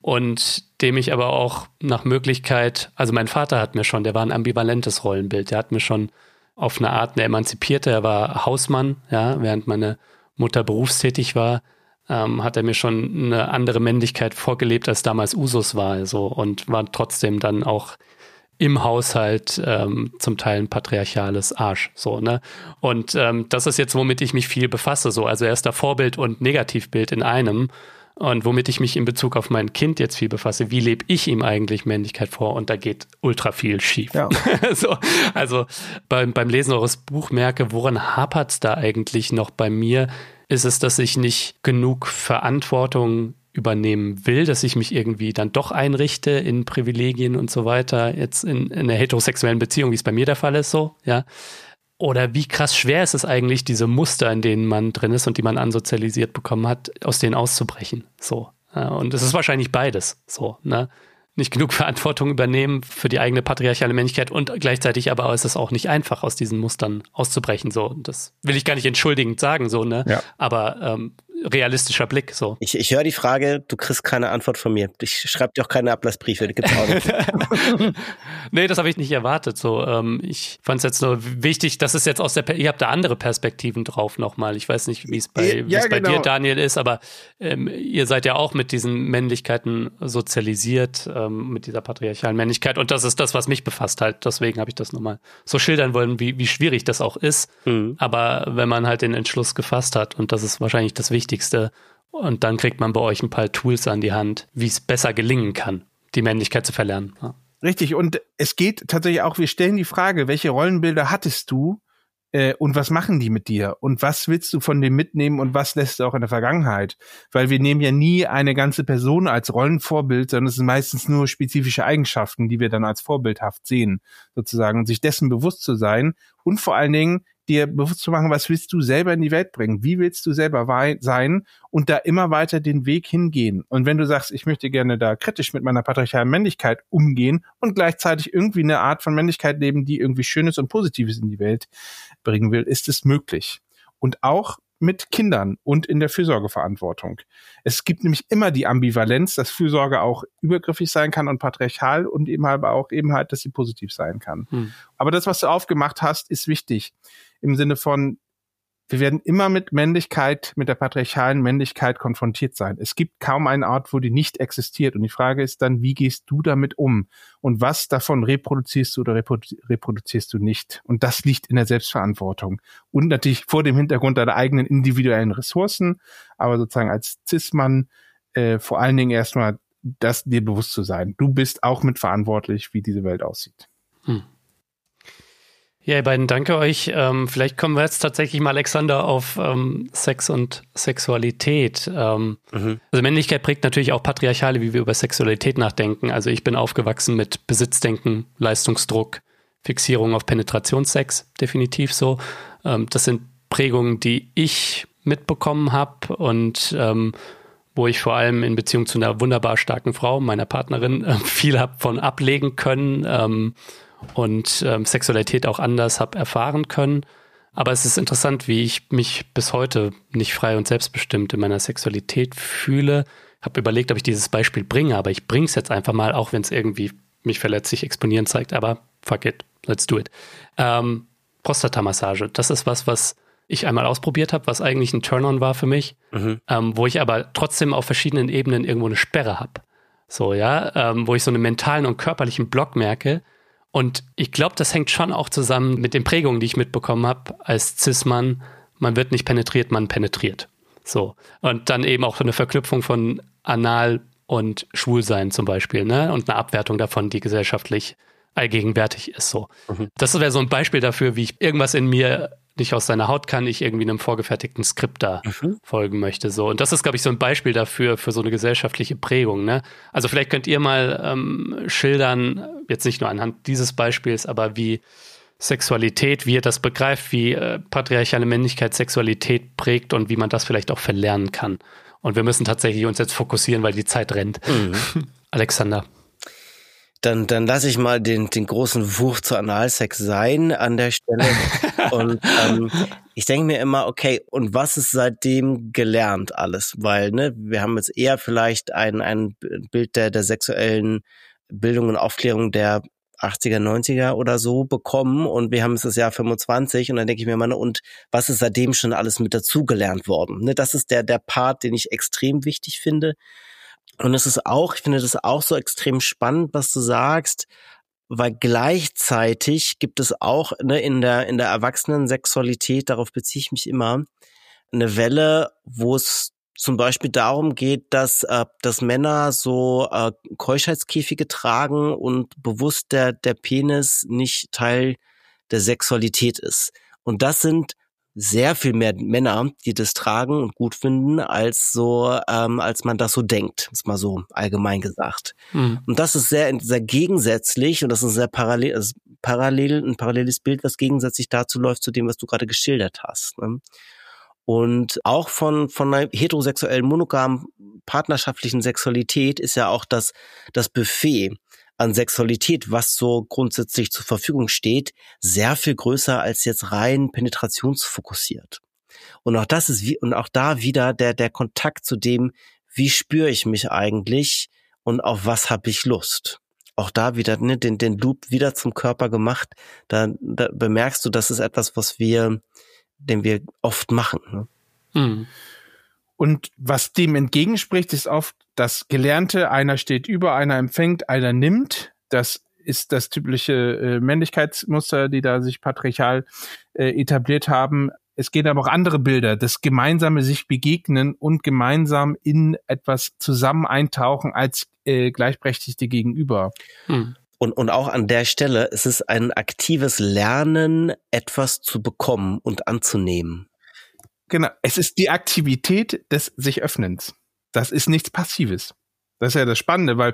Und dem ich aber auch nach Möglichkeit, also mein Vater der war ein ambivalentes Rollenbild, der hat mir schon auf eine Art eine emanzipierte, er war Hausmann, ja, während meine Mutter berufstätig war, hat er mir schon eine andere Männlichkeit vorgelebt, als damals Usus war, so, und war trotzdem dann auch im Haushalt zum Teil ein patriarchales Arsch, so, ne? Und das ist jetzt, womit ich mich viel befasse, so, also er ist da Vorbild und Negativbild in einem. Und womit ich mich in Bezug auf mein Kind jetzt viel befasse, wie lebe ich ihm eigentlich Männlichkeit vor? Und da geht ultra viel schief. Ja. Also beim Lesen eures Buch merke, woran hapert's da eigentlich noch bei mir? Ist es, dass ich nicht genug Verantwortung übernehmen will, dass ich mich irgendwie dann doch einrichte in Privilegien und so weiter, jetzt in einer heterosexuellen Beziehung, wie es bei mir der Fall ist, so, ja? Oder wie krass schwer ist es eigentlich, diese Muster, in denen man drin ist und die man ansozialisiert bekommen hat, aus denen auszubrechen. So. Ja, und es ist wahrscheinlich beides. So, ne? Nicht genug Verantwortung übernehmen für die eigene patriarchale Männlichkeit und gleichzeitig aber ist es auch nicht einfach, aus diesen Mustern auszubrechen. So. Das will ich gar nicht entschuldigend sagen, so, ne? Ja. Aber realistischer Blick. So. Ich höre die Frage, du kriegst keine Antwort von mir. Ich schreibe dir auch keine Ablassbriefe, die gibt's auch nicht. Nee, das habe ich nicht erwartet. So, ich fand es jetzt nur wichtig, dass es jetzt ihr habt da andere Perspektiven drauf nochmal. Ich weiß nicht, wie es bei dir, Daniel, ist, aber ihr seid ja auch mit diesen Männlichkeiten sozialisiert, mit dieser patriarchalen Männlichkeit. Und das ist das, was mich befasst halt. Deswegen habe ich das nochmal so schildern wollen, wie schwierig das auch ist. Mhm. Aber wenn man halt den Entschluss gefasst hat, und das ist wahrscheinlich das Wichtigste, und dann kriegt man bei euch ein paar Tools an die Hand, wie es besser gelingen kann, die Männlichkeit zu verlernen. Ja. Richtig, und es geht tatsächlich auch, wir stellen die Frage, welche Rollenbilder hattest du und was machen die mit dir? Und was willst du von dem mitnehmen und was lässt du auch in der Vergangenheit? Weil wir nehmen ja nie eine ganze Person als Rollenvorbild, sondern es sind meistens nur spezifische Eigenschaften, die wir dann als vorbildhaft sehen, sozusagen. Und sich dessen bewusst zu sein und vor allen Dingen dir bewusst zu machen, was willst du selber in die Welt bringen? Wie willst du selber sein? Und da immer weiter den Weg hingehen. Und wenn du sagst, ich möchte gerne da kritisch mit meiner patriarchalen Männlichkeit umgehen und gleichzeitig irgendwie eine Art von Männlichkeit leben, die irgendwie Schönes und Positives in die Welt bringen will, ist es möglich. Und auch mit Kindern und in der Fürsorgeverantwortung. Es gibt nämlich immer die Ambivalenz, dass Fürsorge auch übergriffig sein kann und patriarchal und eben halt, dass sie positiv sein kann. Aber das, was du aufgemacht hast, ist wichtig. Im Sinne von, wir werden immer mit Männlichkeit, mit der patriarchalen Männlichkeit konfrontiert sein. Es gibt kaum eine Art, wo die nicht existiert. Und die Frage ist dann, wie gehst du damit um? Und was davon reproduzierst du oder reproduzierst du nicht? Und das liegt in der Selbstverantwortung. Und natürlich vor dem Hintergrund deiner eigenen individuellen Ressourcen, aber sozusagen als Cis-Mann vor allen Dingen erstmal das dir bewusst zu sein. Du bist auch mitverantwortlich, wie diese Welt aussieht. Ja, ihr beiden, danke euch. Vielleicht kommen wir jetzt tatsächlich mal, Alexander, auf Sex und Sexualität. Also Männlichkeit prägt natürlich auch Patriarchale, wie wir über Sexualität nachdenken. Also ich bin aufgewachsen mit Besitzdenken, Leistungsdruck, Fixierung auf Penetrationssex, definitiv so. Das sind Prägungen, die ich mitbekommen habe und wo ich vor allem in Beziehung zu einer wunderbar starken Frau, meiner Partnerin, viel habe von ablegen können, und Sexualität auch anders habe erfahren können. Aber es ist interessant, wie ich mich bis heute nicht frei und selbstbestimmt in meiner Sexualität fühle. Ich habe überlegt, ob ich dieses Beispiel bringe, aber ich bringe es jetzt einfach mal, auch wenn es irgendwie mich verletzlich exponieren zeigt. Aber fuck it, let's do it. Prostatamassage, das ist was ich einmal ausprobiert habe, was eigentlich ein Turn-on war für mich, wo ich aber trotzdem auf verschiedenen Ebenen irgendwo eine Sperre habe. So, ja, wo ich so einen mentalen und körperlichen Block merke. Und ich glaube, das hängt schon auch zusammen mit den Prägungen, die ich mitbekommen habe als Cis-Mann. Man wird nicht penetriert, man penetriert. So. Und dann eben auch so eine Verknüpfung von Anal und Schwulsein zum Beispiel, ne? Und eine Abwertung davon, die gesellschaftlich allgegenwärtig ist. So. Das wäre so ein Beispiel dafür, wie ich irgendwas in mir nicht aus seiner Haut kann, ich irgendwie einem vorgefertigten Skript da folgen möchte. So. Und das ist, glaube ich, so ein Beispiel dafür, für so eine gesellschaftliche Prägung. Ne? Also vielleicht könnt ihr mal schildern, jetzt nicht nur anhand dieses Beispiels, aber wie Sexualität, wie ihr das begreift, wie patriarchale Männlichkeit Sexualität prägt und wie man das vielleicht auch verlernen kann. Und wir müssen tatsächlich uns jetzt fokussieren, weil die Zeit rennt. Alexander. Dann lasse ich mal den großen Wurf zu Analsex sein an der Stelle. Und ich denke mir immer, okay, und was ist seitdem gelernt alles? Weil, ne, wir haben jetzt eher vielleicht ein Bild der sexuellen Bildung und Aufklärung der 80er, 90er oder so bekommen und wir haben es das Jahr 25 und dann denke ich mir immer, und was ist seitdem schon alles mit dazugelernt worden? Ne, das ist der Part, den ich extrem wichtig finde. Und es ist auch, ich finde das auch so extrem spannend, was du sagst, weil gleichzeitig gibt es auch, ne, in der Erwachsenen-Sexualität, darauf beziehe ich mich immer, eine Welle, wo es zum Beispiel darum geht, dass Männer so Keuschheitskäfige tragen und bewusst der Penis nicht Teil der Sexualität ist. Und das sind sehr viel mehr Männer, die das tragen und gut finden, als man das so denkt, ist mal so allgemein gesagt. Und das ist sehr gegensätzlich und das ist ein paralleles Bild, was gegensätzlich dazu läuft, zu dem, was du gerade geschildert hast. Ne? Und auch von einer heterosexuellen, monogamen, partnerschaftlichen Sexualität ist ja auch das Buffet an Sexualität, was so grundsätzlich zur Verfügung steht, sehr viel größer als jetzt rein penetrationsfokussiert. Und auch das ist und auch da wieder der Kontakt zu dem, wie spüre ich mich eigentlich und auf was habe ich Lust. Auch da wieder den Loop wieder zum Körper gemacht. Da bemerkst du, das ist etwas, den wir oft machen. Ne? Mhm. Und was dem entgegenspricht, ist oft das Gelernte, einer steht über, einer empfängt, einer nimmt. Das ist das typische Männlichkeitsmuster, die da sich patriarchal etabliert haben. Es gehen aber auch andere Bilder, das gemeinsame sich begegnen und gemeinsam in etwas zusammen eintauchen als gleichberechtigte Gegenüber. Und auch an der Stelle, es ist ein aktives Lernen, etwas zu bekommen und anzunehmen. Genau, es ist die Aktivität des sich Öffnens. Das ist nichts Passives. Das ist ja das Spannende, weil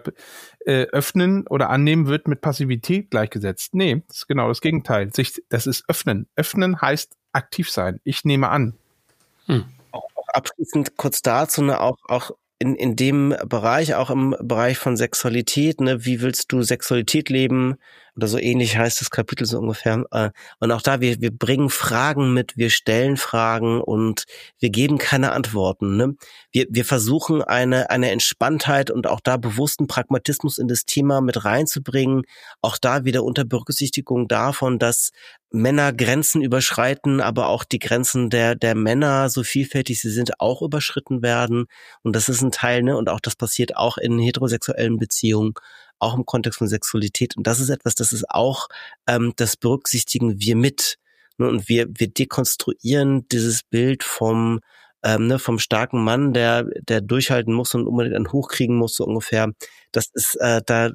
Öffnen oder Annehmen wird mit Passivität gleichgesetzt. Nee, das ist genau das Gegenteil. Das ist Öffnen. Öffnen heißt aktiv sein. Ich nehme an. Auch abschließend kurz dazu, ne, auch in dem Bereich, auch im Bereich von Sexualität, ne, wie willst du Sexualität leben? Oder so ähnlich heißt das Kapitel so ungefähr. Und auch da, wir bringen Fragen mit, wir stellen Fragen und wir geben keine Antworten. Ne? Wir versuchen eine Entspanntheit und auch da bewussten Pragmatismus in das Thema mit reinzubringen. Auch da wieder unter Berücksichtigung davon, dass Männer Grenzen überschreiten, aber auch die Grenzen der Männer, so vielfältig sie sind, auch überschritten werden. Und das ist ein Teil, ne? Und auch das passiert auch in heterosexuellen Beziehungen, auch im Kontext von Sexualität. Und das ist etwas, das ist auch, das berücksichtigen wir mit. Ne? Und wir dekonstruieren dieses Bild vom starken Mann, der durchhalten muss und unbedingt einen hochkriegen muss, so ungefähr. Das ist, da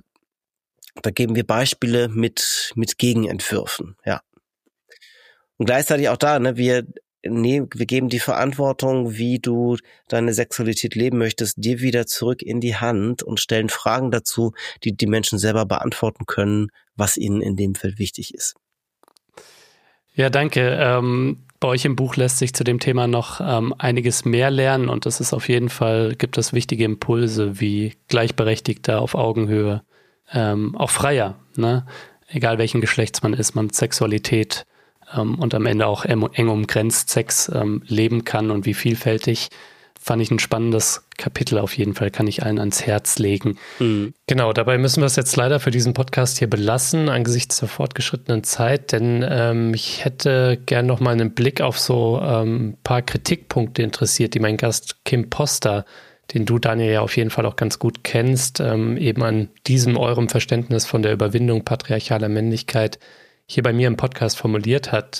geben wir Beispiele mit Gegenentwürfen, ja. Und gleichzeitig auch da, ne, wir geben die Verantwortung, wie du deine Sexualität leben möchtest, dir wieder zurück in die Hand und stellen Fragen dazu, die die Menschen selber beantworten können, was ihnen in dem Feld wichtig ist. Ja, danke. Bei euch im Buch lässt sich zu dem Thema noch einiges mehr lernen und das ist auf jeden Fall, gibt es wichtige Impulse wie Gleichberechtigter auf Augenhöhe, auch freier, ne? Egal welchen Geschlechts man ist, man Sexualität und am Ende auch eng umgrenzt Sex leben kann und wie vielfältig, fand ich ein spannendes Kapitel auf jeden Fall, kann ich allen ans Herz legen. Mhm. Genau, dabei müssen wir es jetzt leider für diesen Podcast hier belassen, angesichts der fortgeschrittenen Zeit, denn ich hätte gern noch mal einen Blick auf so ein paar Kritikpunkte interessiert, die mein Gast Kim Poster, den du, Daniel, ja auf jeden Fall auch ganz gut kennst, eben an diesem eurem Verständnis von der Überwindung patriarchaler Männlichkeit hier bei mir im Podcast formuliert hat.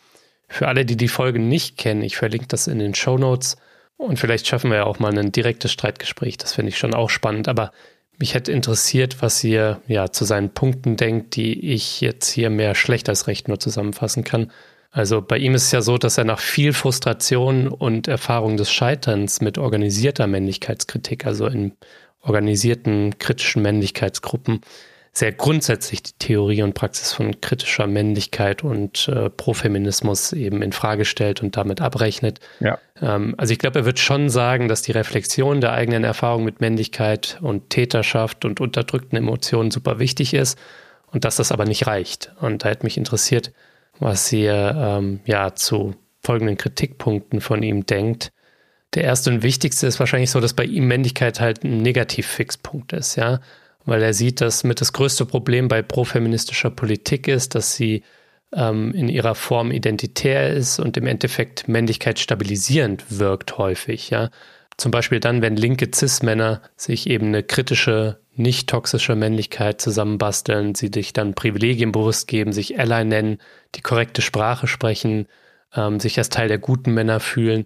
Für alle, die die Folge nicht kennen, ich verlinke das in den Shownotes und vielleicht schaffen wir ja auch mal ein direktes Streitgespräch, das finde ich schon auch spannend, aber mich hätte interessiert, was ihr ja zu seinen Punkten denkt, die ich jetzt hier mehr schlecht als recht nur zusammenfassen kann. Also bei ihm ist es ja so, dass er nach viel Frustration und Erfahrung des Scheiterns mit organisierter Männlichkeitskritik, also in organisierten kritischen Männlichkeitsgruppen, sehr grundsätzlich die Theorie und Praxis von kritischer Männlichkeit und Profeminismus eben in Frage stellt und damit abrechnet. Ja. Also ich glaube, er wird schon sagen, dass die Reflexion der eigenen Erfahrung mit Männlichkeit und Täterschaft und unterdrückten Emotionen super wichtig ist und dass das aber nicht reicht. Und da hätte mich interessiert, was ihr zu folgenden Kritikpunkten von ihm denkt. Der erste und wichtigste ist wahrscheinlich so, dass bei ihm Männlichkeit halt ein Negativfixpunkt ist, ja. Weil er sieht, dass mit das größte Problem bei profeministischer Politik ist, dass sie in ihrer Form identitär ist und im Endeffekt Männlichkeit stabilisierend wirkt häufig. Ja? Zum Beispiel dann, wenn linke Cis-Männer sich eben eine kritische, nicht toxische Männlichkeit zusammenbasteln, sie sich dann Privilegien bewusst geben, sich Ally nennen, die korrekte Sprache sprechen, sich als Teil der guten Männer fühlen.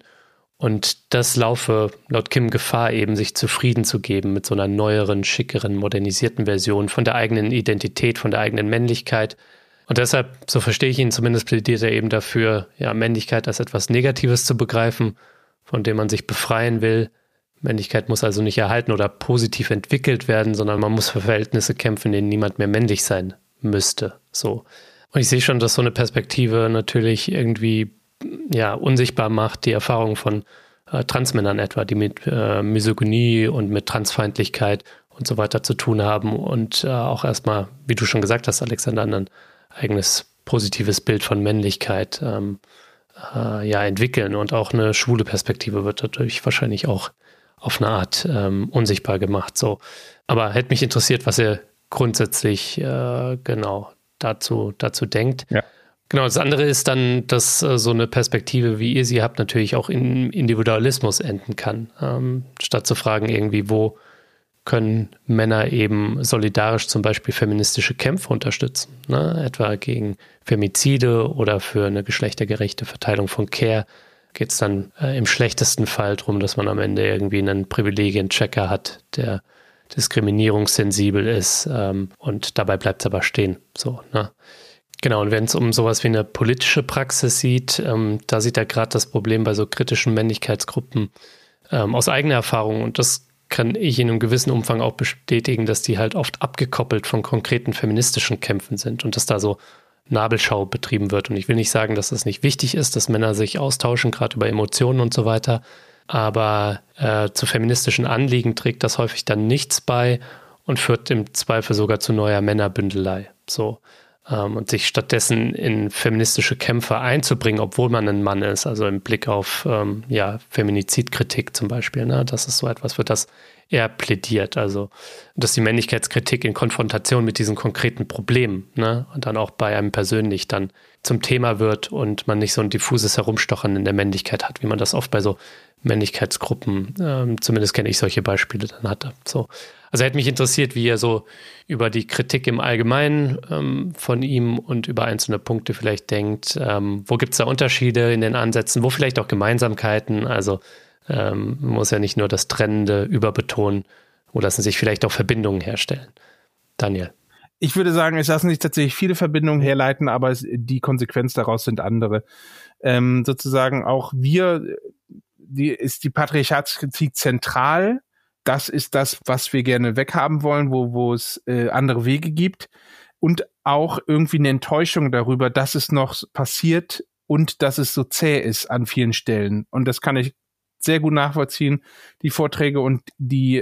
Und das laufe laut Kim Gefahr eben, sich zufrieden zu geben mit so einer neueren, schickeren, modernisierten Version von der eigenen Identität, von der eigenen Männlichkeit. Und deshalb, so verstehe ich ihn zumindest, plädiert er eben dafür, ja, Männlichkeit als etwas Negatives zu begreifen, von dem man sich befreien will. Männlichkeit muss also nicht erhalten oder positiv entwickelt werden, sondern man muss für Verhältnisse kämpfen, in denen niemand mehr männlich sein müsste. So. Und ich sehe schon, dass so eine Perspektive natürlich irgendwie unsichtbar macht, die Erfahrung von Transmännern etwa, die mit Misogynie und mit Transfeindlichkeit und so weiter zu tun haben und auch erstmal, wie du schon gesagt hast, Alexander, ein eigenes positives Bild von Männlichkeit entwickeln. Und auch eine schwule Perspektive wird dadurch wahrscheinlich auch auf eine Art unsichtbar gemacht. So. Aber hätte mich interessiert, was ihr grundsätzlich dazu denkt. Ja. Genau, das andere ist dann, dass so eine Perspektive, wie ihr sie habt, natürlich auch in Individualismus enden kann. Statt zu fragen irgendwie, wo können Männer eben solidarisch zum Beispiel feministische Kämpfe unterstützen, ne? Etwa gegen Femizide oder für eine geschlechtergerechte Verteilung von Care. Geht es dann im schlechtesten Fall darum, dass man am Ende irgendwie einen Privilegien-Checker hat, der diskriminierungssensibel ist, und dabei bleibt es aber stehen. So, ne? Genau, und wenn es um sowas wie eine politische Praxis sieht, da sieht er gerade das Problem bei so kritischen Männlichkeitsgruppen aus eigener Erfahrung, und das kann ich in einem gewissen Umfang auch bestätigen, dass die halt oft abgekoppelt von konkreten feministischen Kämpfen sind und dass da so Nabelschau betrieben wird. Und ich will nicht sagen, dass das nicht wichtig ist, dass Männer sich austauschen, gerade über Emotionen und so weiter, aber zu feministischen Anliegen trägt das häufig dann nichts bei und führt im Zweifel sogar zu neuer Männerbündelei. So. Und sich stattdessen in feministische Kämpfe einzubringen, obwohl man ein Mann ist, also im Blick auf Feminizidkritik zum Beispiel, ne? Das ist so etwas, für das er plädiert, also dass die Männlichkeitskritik in Konfrontation mit diesen konkreten Problemen, ne, und dann auch bei einem persönlich dann zum Thema wird und man nicht so ein diffuses Herumstochern in der Männlichkeit hat, wie man das oft bei so Männlichkeitsgruppen, zumindest kenne ich solche Beispiele, dann hatte. So. Also hätte mich interessiert, wie ihr so über die Kritik im Allgemeinen von ihm und über einzelne Punkte vielleicht denkt. Wo gibt es da Unterschiede in den Ansätzen, wo vielleicht auch Gemeinsamkeiten? Also man muss ja nicht nur das Trennende überbetonen, wo lassen sich vielleicht auch Verbindungen herstellen. Daniel. Ich würde sagen, es lassen sich tatsächlich viele Verbindungen herleiten, aber die Konsequenz daraus sind andere. Sozusagen auch ist die Patriarchatskritik zentral. Das ist das, was wir gerne weghaben wollen, wo es andere Wege gibt. Und auch irgendwie eine Enttäuschung darüber, dass es noch passiert und dass es so zäh ist an vielen Stellen. Und das kann ich sehr gut nachvollziehen. Die Vorträge und die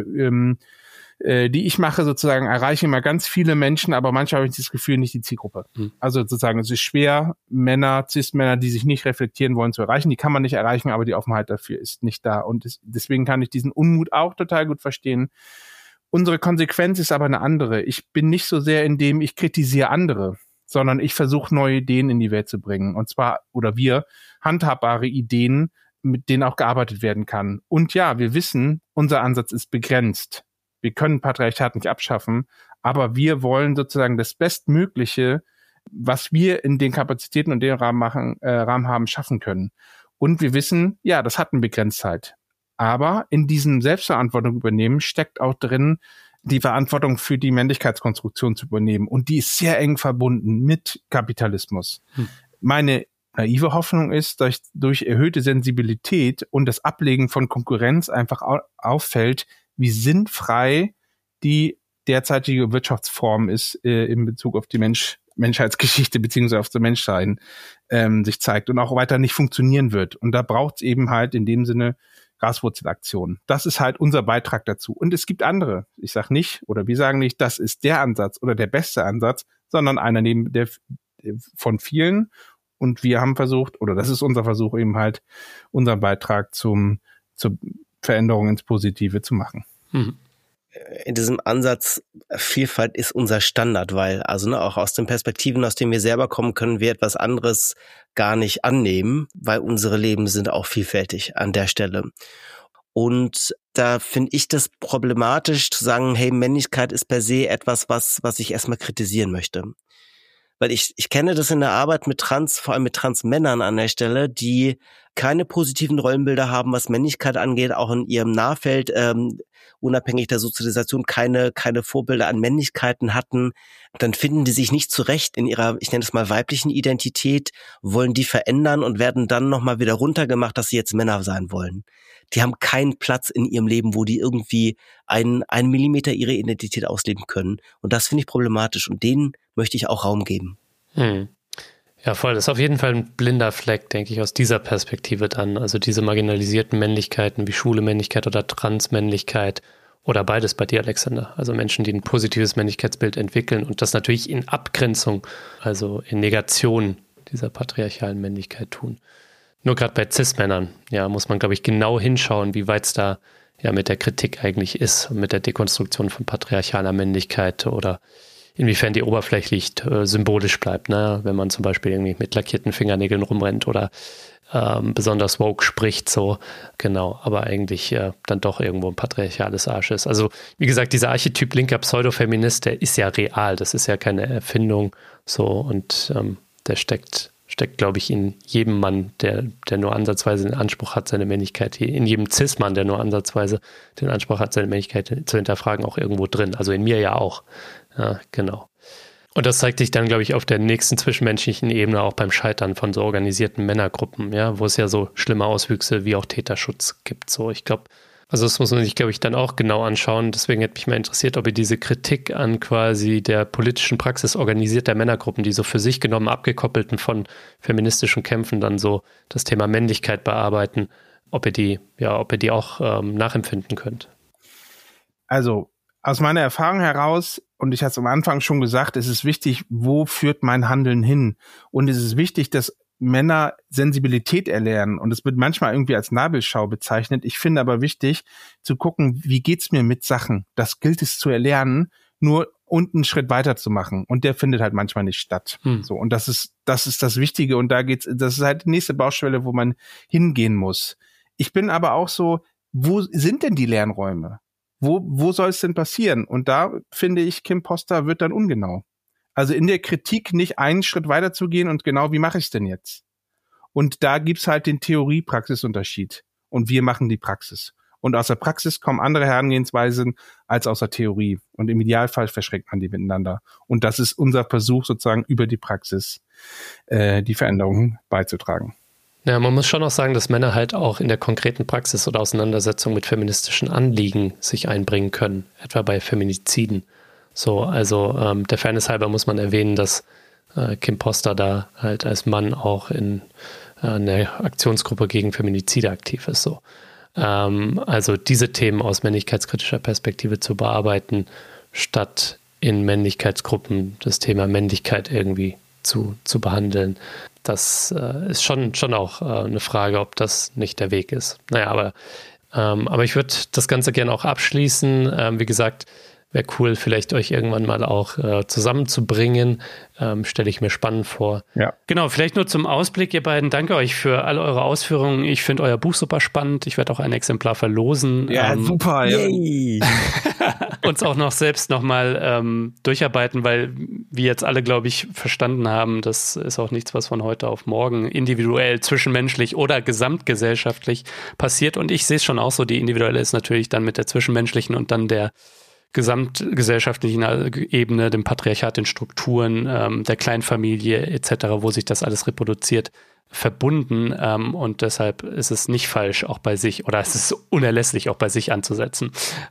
ich mache, sozusagen erreichen immer ganz viele Menschen, aber manchmal habe ich das Gefühl, nicht die Zielgruppe. Also sozusagen, es ist schwer, Cis-Männer, die sich nicht reflektieren wollen, zu erreichen. Die kann man nicht erreichen, aber die Offenheit dafür ist nicht da. Und deswegen kann ich diesen Unmut auch total gut verstehen. Unsere Konsequenz ist aber eine andere. Ich bin nicht so sehr in dem, ich kritisiere andere, sondern ich versuche, neue Ideen in die Welt zu bringen. Und zwar, oder wir, handhabbare Ideen, mit denen auch gearbeitet werden kann. Und ja, wir wissen, unser Ansatz ist begrenzt. Wir können Patriarchat nicht abschaffen, aber wir wollen sozusagen das Bestmögliche, was wir in den Kapazitäten und den Rahmen haben, schaffen können. Und wir wissen, ja, das hat eine Begrenztheit. Aber in diesem Selbstverantwortung übernehmen steckt auch drin, die Verantwortung für die Männlichkeitskonstruktion zu übernehmen. Und die ist sehr eng verbunden mit Kapitalismus. Meine naive Hoffnung ist, dass durch erhöhte Sensibilität und das Ablegen von Konkurrenz einfach auffällt, wie sinnfrei die derzeitige Wirtschaftsform ist in Bezug auf die Menschheitsgeschichte beziehungsweise auf das Menschsein sich zeigt und auch weiter nicht funktionieren wird. Und da braucht es eben halt in dem Sinne Graswurzelaktionen. Das ist halt unser Beitrag dazu. Und es gibt andere. Ich sage nicht, oder wir sagen nicht, das ist der Ansatz oder der beste Ansatz, sondern einer neben der von vielen. Und wir haben versucht, oder das ist unser Versuch eben halt, unseren Beitrag zur Veränderung ins Positive zu machen. In diesem Ansatz, Vielfalt ist unser Standard, weil auch aus den Perspektiven, aus denen wir selber kommen, können wir etwas anderes gar nicht annehmen, weil unsere Leben sind auch vielfältig an der Stelle. Und da finde ich das problematisch zu sagen, hey, Männlichkeit ist per se etwas, was ich erstmal kritisieren möchte. Weil ich kenne das in der Arbeit mit vor allem mit Transmännern an der Stelle, die keine positiven Rollenbilder haben, was Männlichkeit angeht, auch in ihrem Nahfeld, unabhängig der Sozialisation, keine Vorbilder an Männlichkeiten hatten. Dann finden die sich nicht zurecht in ihrer, ich nenne es mal, weiblichen Identität, wollen die verändern und werden dann nochmal wieder runtergemacht, dass sie jetzt Männer sein wollen. Die haben keinen Platz in ihrem Leben, wo die irgendwie einen Millimeter ihre Identität ausleben können. Und das finde ich problematisch. Und denen möchte ich auch Raum geben. Ja, voll. Das ist auf jeden Fall ein blinder Fleck, denke ich, aus dieser Perspektive dann. Also diese marginalisierten Männlichkeiten wie schwule Männlichkeit oder Transmännlichkeit oder beides bei dir, Alexander. Also Menschen, die ein positives Männlichkeitsbild entwickeln und das natürlich in Abgrenzung, also in Negation dieser patriarchalen Männlichkeit tun. Nur gerade bei Cis-Männern, ja, muss man, glaube ich, genau hinschauen, wie weit es da ja mit der Kritik eigentlich ist und mit der Dekonstruktion von patriarchaler Männlichkeit oder inwiefern die oberflächlich symbolisch bleibt, ne? Wenn man zum Beispiel irgendwie mit lackierten Fingernägeln rumrennt oder besonders woke spricht, so, genau, aber eigentlich dann doch irgendwo ein patriarchales Arsch ist. Also, wie gesagt, dieser Archetyp linker Pseudofeminist, der ist ja real, das ist ja keine Erfindung, so, und der steckt, glaube ich, in jedem Mann, der nur ansatzweise den Anspruch hat, seine Männlichkeit, in jedem Cis-Mann, der nur ansatzweise den Anspruch hat, seine Männlichkeit zu hinterfragen, auch irgendwo drin. Also in mir ja auch. Ja, genau. Und das zeigt sich dann, glaube ich, auf der nächsten zwischenmenschlichen Ebene auch beim Scheitern von so organisierten Männergruppen, ja, wo es ja so schlimme Auswüchse wie auch Täterschutz gibt. So, ich glaube, also das muss man sich, glaube ich, dann auch genau anschauen. Deswegen hätte mich mal interessiert, ob ihr diese Kritik an quasi der politischen Praxis organisierter Männergruppen, die so für sich genommen abgekoppelten von feministischen Kämpfen dann so das Thema Männlichkeit bearbeiten, ob ihr die auch nachempfinden könnt. Also aus meiner Erfahrung heraus, und ich hatte es am Anfang schon gesagt, es ist wichtig, wo führt mein Handeln hin? Und es ist wichtig, dass Männer Sensibilität erlernen. Und es wird manchmal irgendwie als Nabelschau bezeichnet. Ich finde aber wichtig, zu gucken, wie geht's mir mit Sachen? Das gilt es zu erlernen, nur und einen Schritt weiter zu machen. Und der findet halt manchmal nicht statt. So, und das ist das Wichtige. Und das ist halt die nächste Baustelle, wo man hingehen muss. Ich bin aber auch so, wo sind denn die Lernräume? Wo soll es denn passieren? Und da finde ich, Kim Poster wird dann ungenau. Also in der Kritik nicht einen Schritt weiter zu gehen und genau, wie mache ich es denn jetzt? Und da gibt's halt den Theorie-Praxis-Unterschied. Und wir machen die Praxis. Und aus der Praxis kommen andere Herangehensweisen als aus der Theorie. Und im Idealfall verschränkt man die miteinander. Und das ist unser Versuch, sozusagen über die Praxis die Veränderungen beizutragen. Ja, man muss schon auch sagen, dass Männer halt auch in der konkreten Praxis oder Auseinandersetzung mit feministischen Anliegen sich einbringen können, etwa bei Feminiziden. So, also der Fairness halber muss man erwähnen, dass Kim Poster da halt als Mann auch in einer Aktionsgruppe gegen Feminizide aktiv ist. So, also diese Themen aus männlichkeitskritischer Perspektive zu bearbeiten, statt in Männlichkeitsgruppen das Thema Männlichkeit irgendwie zu behandeln. Das ist schon auch eine Frage, ob das nicht der Weg ist. Naja, aber ich würde das Ganze gerne auch abschließen. Wie gesagt, wäre cool, vielleicht euch irgendwann mal auch zusammenzubringen. Stelle ich mir spannend vor. Ja. Genau, vielleicht nur zum Ausblick, ihr beiden. Danke euch für alle eure Ausführungen. Ich finde euer Buch super spannend. Ich werde auch ein Exemplar verlosen. Ja, super. Yay. Uns auch noch selbst nochmal durcharbeiten, weil wir jetzt alle, glaube ich, verstanden haben, das ist auch nichts, was von heute auf morgen individuell, zwischenmenschlich oder gesamtgesellschaftlich passiert. Und ich sehe es schon auch so, die individuelle ist natürlich dann mit der zwischenmenschlichen und dann der gesamtgesellschaftlichen Ebene, dem Patriarchat, den Strukturen, der Kleinfamilie etc., wo sich das alles reproduziert, verbunden, und deshalb ist es nicht falsch, auch bei sich, oder es ist unerlässlich, auch bei sich anzusetzen.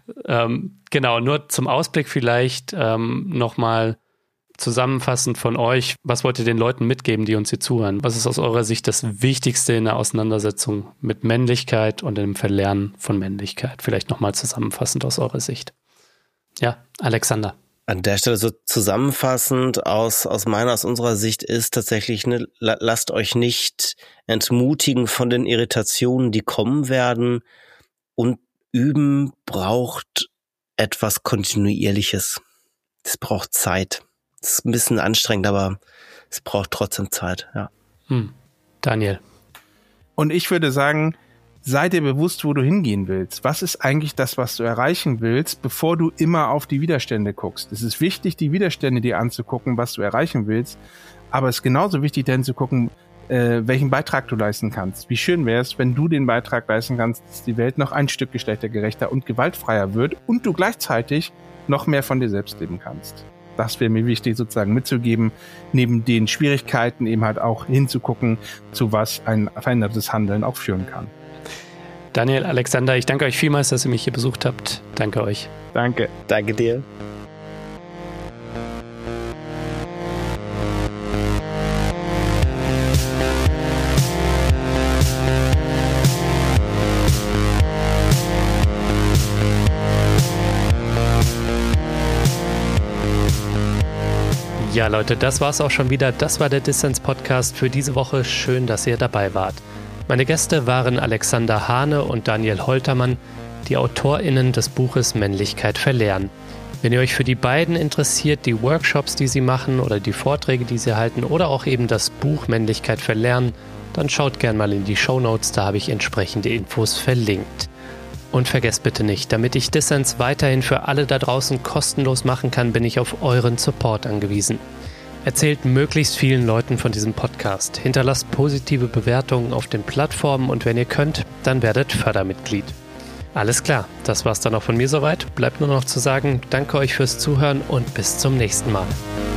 Genau, nur zum Ausblick vielleicht nochmal zusammenfassend von euch, was wollt ihr den Leuten mitgeben, die uns hier zuhören? Was ist aus eurer Sicht das Wichtigste in der Auseinandersetzung mit Männlichkeit und im Verlernen von Männlichkeit? Vielleicht nochmal zusammenfassend aus eurer Sicht. Ja, Alexander. An der Stelle so zusammenfassend aus unserer Sicht ist tatsächlich, lasst euch nicht entmutigen von den Irritationen, die kommen werden, und üben braucht etwas Kontinuierliches. Es braucht Zeit. Es ist ein bisschen anstrengend, aber es braucht trotzdem Zeit, ja. Daniel. Und ich würde sagen, sei dir bewusst, wo du hingehen willst. Was ist eigentlich das, was du erreichen willst, bevor du immer auf die Widerstände guckst? Es ist wichtig, die Widerstände dir anzugucken, was du erreichen willst. Aber es ist genauso wichtig, dann zu gucken, welchen Beitrag du leisten kannst. Wie schön wäre es, wenn du den Beitrag leisten kannst, dass die Welt noch ein Stück geschlechtergerechter und gewaltfreier wird und du gleichzeitig noch mehr von dir selbst leben kannst. Das wäre mir wichtig, sozusagen mitzugeben, neben den Schwierigkeiten eben halt auch hinzugucken, zu was ein verändertes Handeln auch führen kann. Daniel, Alexander, ich danke euch vielmals, dass ihr mich hier besucht habt. Danke euch. Danke. Danke dir. Ja, Leute, das war's auch schon wieder. Das war der Dissens-Podcast für diese Woche. Schön, dass ihr dabei wart. Meine Gäste waren Alexander Hane und Daniel Holtermann, die AutorInnen des Buches Männlichkeit verlernen. Wenn ihr euch für die beiden interessiert, die Workshops, die sie machen oder die Vorträge, die sie halten oder auch eben das Buch Männlichkeit verlernen, dann schaut gerne mal in die Shownotes, da habe ich entsprechende Infos verlinkt. Und vergesst bitte nicht, damit ich Dissens weiterhin für alle da draußen kostenlos machen kann, bin ich auf euren Support angewiesen. Erzählt möglichst vielen Leuten von diesem Podcast, hinterlasst positive Bewertungen auf den Plattformen und wenn ihr könnt, dann werdet Fördermitglied. Alles klar, das war's dann auch von mir soweit. Bleibt nur noch zu sagen, danke euch fürs Zuhören und bis zum nächsten Mal.